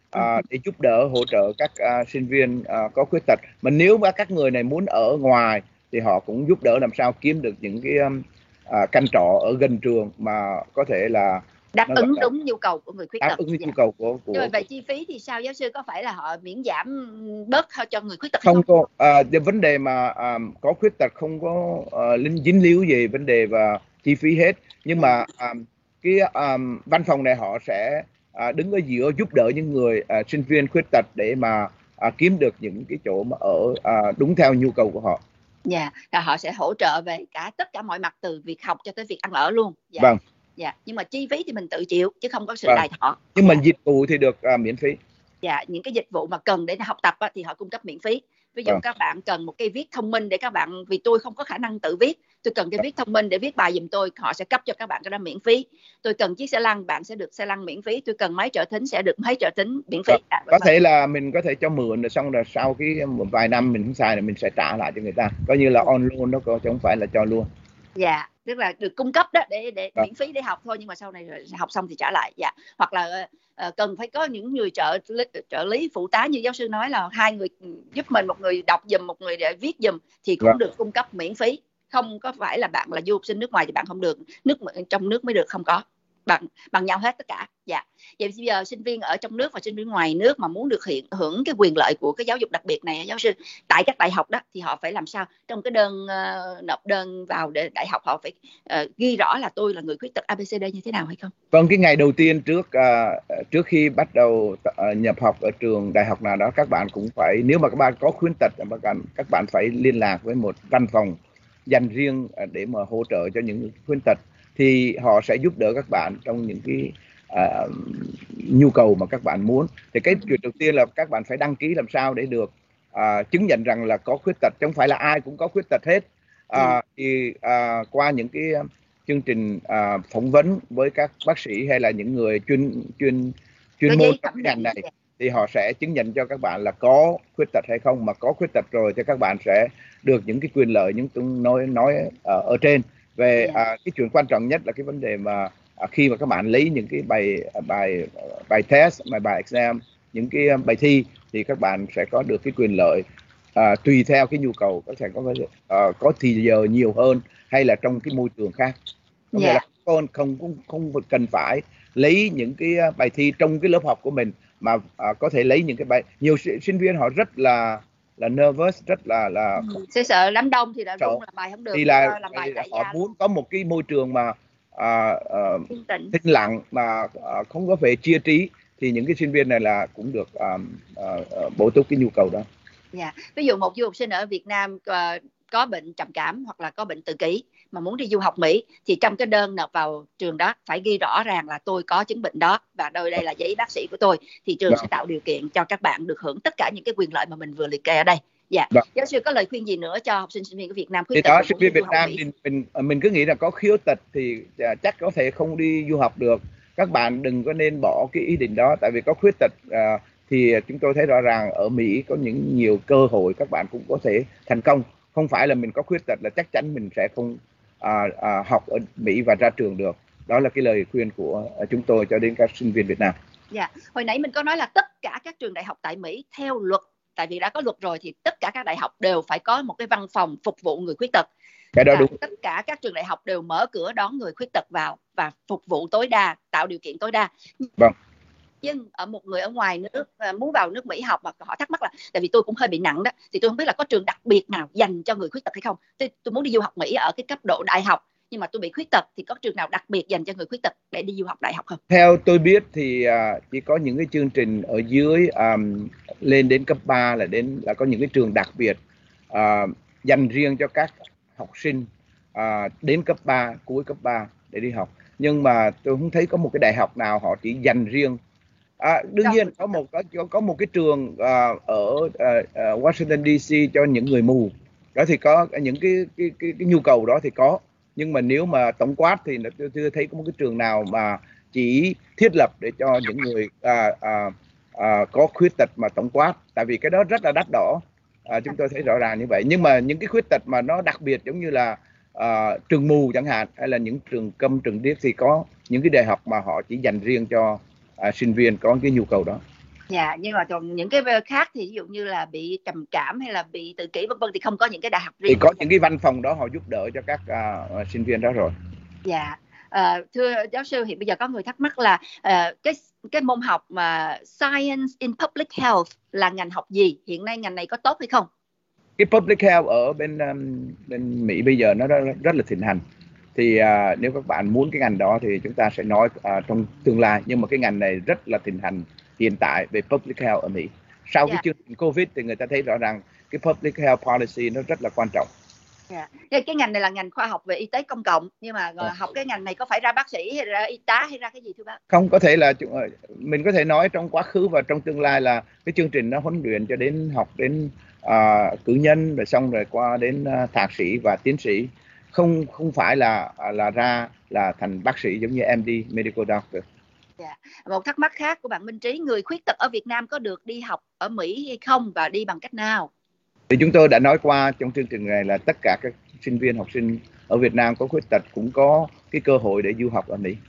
để giúp đỡ hỗ trợ các sinh viên có khuyết tật. Mà nếu mà các người này muốn ở ngoài thì họ cũng giúp đỡ làm sao kiếm được những cái căn trọ ở gần trường mà có thể là đáp ứng đúng nhu cầu của người khuyết tật. Đáp ứng nhu cầu của rồi về chi phí thì sao giáo sư, có phải là họ miễn giảm bớt cho người khuyết tật không? Có vấn đề mà có khuyết tật không có dính líu gì vấn đề và chi phí hết, nhưng mà cái văn phòng này họ sẽ đứng ở giữa giúp đỡ những người sinh viên khuyết tật để mà kiếm được những cái chỗ mà ở đúng theo nhu cầu của họ. Là họ sẽ hỗ trợ về tất cả mọi mặt từ việc học cho tới việc ăn ở luôn. Vâng. Nhưng mà chi phí thì mình tự chịu chứ không có sự đài thọ. Nhưng mà dịch vụ thì được miễn phí. Những cái dịch vụ mà cần để học tập thì họ cung cấp miễn phí. Ví dụ các bạn cần một cái viết thông minh để các bạn, vì tôi không có khả năng tự viết, tôi cần cái viết thông minh để viết bài giùm tôi, họ sẽ cấp cho các bạn cái đó miễn phí. Tôi cần chiếc xe lăn, bạn sẽ được xe lăn miễn phí. Tôi cần máy trợ thính sẽ được máy trợ thính miễn phí. Có thể là mình có thể cho mượn rồi xong rồi sau cái một vài năm mình không xài thì mình sẽ trả lại cho người ta, coi như là on loan đó, chứ không phải là cho luôn. Tức là được cung cấp đó để miễn phí để học thôi, nhưng mà sau này học xong thì trả lại. Hoặc là cần phải có những người trợ lý phụ tá như giáo sư nói, là hai người giúp mình, một người đọc giùm, một người để viết giùm, thì cũng được cung cấp miễn phí. Không có phải là bạn là du học sinh nước ngoài thì bạn không được, trong nước mới được, không có, bằng nhau hết tất cả. Vậy bây giờ sinh viên ở trong nước và sinh viên ngoài nước mà muốn được hưởng cái quyền lợi của cái giáo dục đặc biệt này, giáo sư, tại các đại học đó thì họ phải làm sao? Trong cái đơn nộp đơn vào để đại học họ phải ghi rõ là tôi là người khuyết tật ABCD như thế nào hay không? Vâng, cái ngày đầu tiên trước khi bắt đầu nhập học ở trường đại học nào đó, các bạn cũng phải, nếu mà các bạn có khuyết tật, các bạn phải liên lạc với một văn phòng dành riêng để mà hỗ trợ cho những khuyết tật, thì họ sẽ giúp đỡ các bạn trong những cái nhu cầu mà các bạn muốn. Thì cái chuyện đầu tiên là các bạn phải đăng ký làm sao để được chứng nhận rằng là có khuyết tật, chứ không phải là ai cũng có khuyết tật hết. Thì qua những cái chương trình phỏng vấn với các bác sĩ hay là những người chuyên môn trong cái ngành này, thì họ sẽ chứng nhận cho các bạn là có khuyết tật hay không. Mà có khuyết tật rồi thì các bạn sẽ được những cái quyền lợi những tôi nói ở trên về cái chuyện quan trọng nhất là cái vấn đề mà khi mà các bạn lấy những cái bài test, bài exam, những cái bài thi, thì các bạn sẽ có được cái quyền lợi tùy theo cái nhu cầu, có thể có thì giờ nhiều hơn hay là trong cái môi trường khác. Có nghĩa là con không cần phải lấy những cái bài thi trong cái lớp học của mình, mà có thể lấy những cái bài. Nhiều sinh viên họ rất là nervous, rất là sợ đám đông thì là run, làm bài không được, thì là làm bài họ muốn có một cái môi trường mà tĩnh lặng mà không có phải chia trí, thì những cái sinh viên này là cũng được bổ túc cái nhu cầu đó. Ví dụ một du học sinh ở Việt Nam có bệnh trầm cảm hoặc là có bệnh tự kỷ mà muốn đi du học Mỹ, thì trong cái đơn nộp vào trường đó phải ghi rõ ràng là tôi có chứng bệnh đó và đây là giấy bác sĩ của tôi, thì trường sẽ tạo điều kiện cho các bạn được hưởng tất cả những cái quyền lợi mà mình vừa liệt kê ở đây. Giáo sư có lời khuyên gì nữa cho học sinh sinh viên của Việt Nam khuyết tật? Sinh viên Việt Nam thì mình cứ nghĩ là có khuyết tật thì chắc có thể không đi du học được. Các bạn đừng có nên bỏ cái ý định đó, tại vì có khuyết tật thì chúng tôi thấy rõ ràng ở Mỹ có nhiều cơ hội các bạn cũng có thể thành công. Không phải là mình có khuyết tật là chắc chắn mình sẽ không học ở Mỹ và ra trường được. Đó là cái lời khuyên của chúng tôi cho đến các sinh viên Việt Nam. Hồi nãy mình có nói là tất cả các trường đại học tại Mỹ theo luật, tại vì đã có luật rồi thì tất cả các đại học đều phải có một cái văn phòng phục vụ người khuyết tật. Cái đó đúng. Tất cả các trường đại học đều mở cửa đón người khuyết tật vào và phục vụ tối đa, tạo điều kiện tối đa. Vâng. Nhưng ở một người ở ngoài nước muốn vào nước Mỹ học mà họ thắc mắc là, tại vì tôi cũng hơi bị nặng đó, thì tôi không biết là có trường đặc biệt nào dành cho người khuyết tật hay không. Tôi muốn đi du học Mỹ ở cái cấp độ đại học, nhưng mà tôi bị khuyết tật, thì có trường nào đặc biệt dành cho người khuyết tật để đi du học đại học không? Theo tôi biết thì chỉ có những cái chương trình ở dưới lên đến cấp 3 là có những cái trường đặc biệt dành riêng cho các học sinh đến cấp 3, cuối cấp 3 để đi học. Nhưng mà tôi không thấy có một cái đại học nào họ chỉ dành riêng. Đương nhiên có một cái trường ở Washington DC cho những người mù. Đó thì có những cái nhu cầu đó thì có. Nhưng mà nếu mà tổng quát thì tôi chưa thấy có một cái trường nào mà chỉ thiết lập để cho những người có khuyết tật mà tổng quát, tại vì cái đó rất là đắt đỏ. Chúng tôi thấy rõ ràng như vậy. Nhưng mà những cái khuyết tật mà nó đặc biệt giống như là trường mù chẳng hạn, hay là những trường câm, trường điếc, thì có những cái đại học mà họ chỉ dành riêng cho sinh viên có cái nhu cầu đó. Dạ, nhưng mà còn những cái khác thì ví dụ như là bị trầm cảm hay là bị tự kỷ vân vân thì không có những cái đại học riêng. Thì có những cái văn phòng đó họ giúp đỡ cho các sinh viên đó rồi. Dạ. Thưa giáo sư, hiện bây giờ có người thắc mắc là cái môn học mà Science in Public Health là ngành học gì? Hiện nay ngành này có tốt hay không? Cái Public Health ở bên Mỹ bây giờ nó rất là thịnh hành. Thì nếu các bạn muốn cái ngành đó thì chúng ta sẽ nói trong tương lai. Nhưng mà cái ngành này rất là thịnh hành hiện tại về Public Health ở Mỹ. Sau cái chương trình Covid thì người ta thấy rõ ràng cái Public Health Policy nó rất là quan trọng. Cái ngành này là ngành khoa học về y tế công cộng, nhưng mà học cái ngành này có phải ra bác sĩ hay ra y tá hay ra cái gì thưa bác? Không, có thể là mình có thể nói trong quá khứ và trong tương lai là cái chương trình nó huấn luyện cho đến học đến cử nhân, rồi xong rồi qua đến thạc sĩ và tiến sĩ, không phải là ra là thành bác sĩ giống như MD, Medical Doctor. Một thắc mắc khác của bạn Minh Trí, người khuyết tật ở Việt Nam có được đi học ở Mỹ hay không và đi bằng cách nào? Thì chúng tôi đã nói qua trong chương trình này là tất cả các sinh viên, học sinh ở Việt Nam có khuyết tật cũng có cái cơ hội để du học ở Mỹ.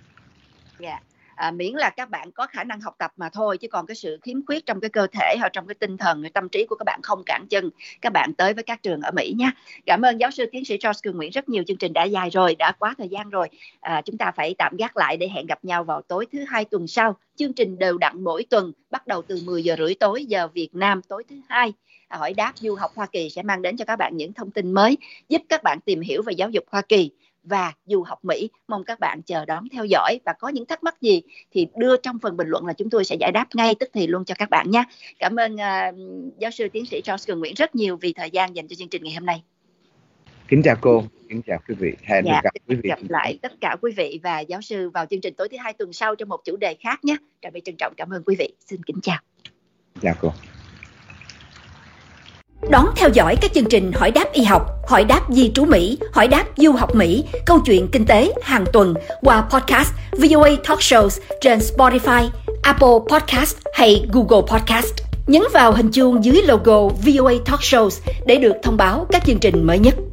Miễn là các bạn có khả năng học tập mà thôi, chứ còn cái sự khiếm khuyết trong cái cơ thể hoặc trong cái tinh thần, tâm trí của các bạn không cản chân các bạn tới với các trường ở Mỹ nha. Cảm ơn giáo sư tiến sĩ Charles Cường Nguyễn rất nhiều. Chương trình đã dài rồi, đã quá thời gian rồi. Chúng ta phải tạm gác lại để hẹn gặp nhau vào tối thứ Hai tuần sau. Chương trình đều đặn mỗi tuần, bắt đầu từ 10 giờ rưỡi tối giờ Việt Nam tối thứ Hai. Hỏi đáp du học Hoa Kỳ sẽ mang đến cho các bạn những thông tin mới, giúp các bạn tìm hiểu về giáo dục Hoa Kỳ và du học Mỹ. Mong các bạn chờ đón theo dõi, và có những thắc mắc gì thì đưa trong phần bình luận là chúng tôi sẽ giải đáp ngay tức thì luôn cho các bạn nhé. Cảm ơn giáo sư tiến sĩ Charles Cường Nguyễn rất nhiều vì thời gian dành cho chương trình ngày hôm nay. Kính chào cô, kính chào quý vị. Hẹn gặp lại tất cả quý vị và giáo sư vào chương trình tối thứ Hai tuần sau trong một chủ đề khác nhé. Trà My trân trọng cảm ơn quý vị. Xin kính chào. Chào cô. Đón theo dõi các chương trình Hỏi đáp y học, Hỏi đáp di trú Mỹ, Hỏi đáp du học Mỹ, Câu chuyện kinh tế hàng tuần qua podcast VOA Talk Shows trên Spotify, Apple Podcast hay Google Podcast. Nhấn vào hình chuông dưới logo VOA Talk Shows để được thông báo các chương trình mới nhất.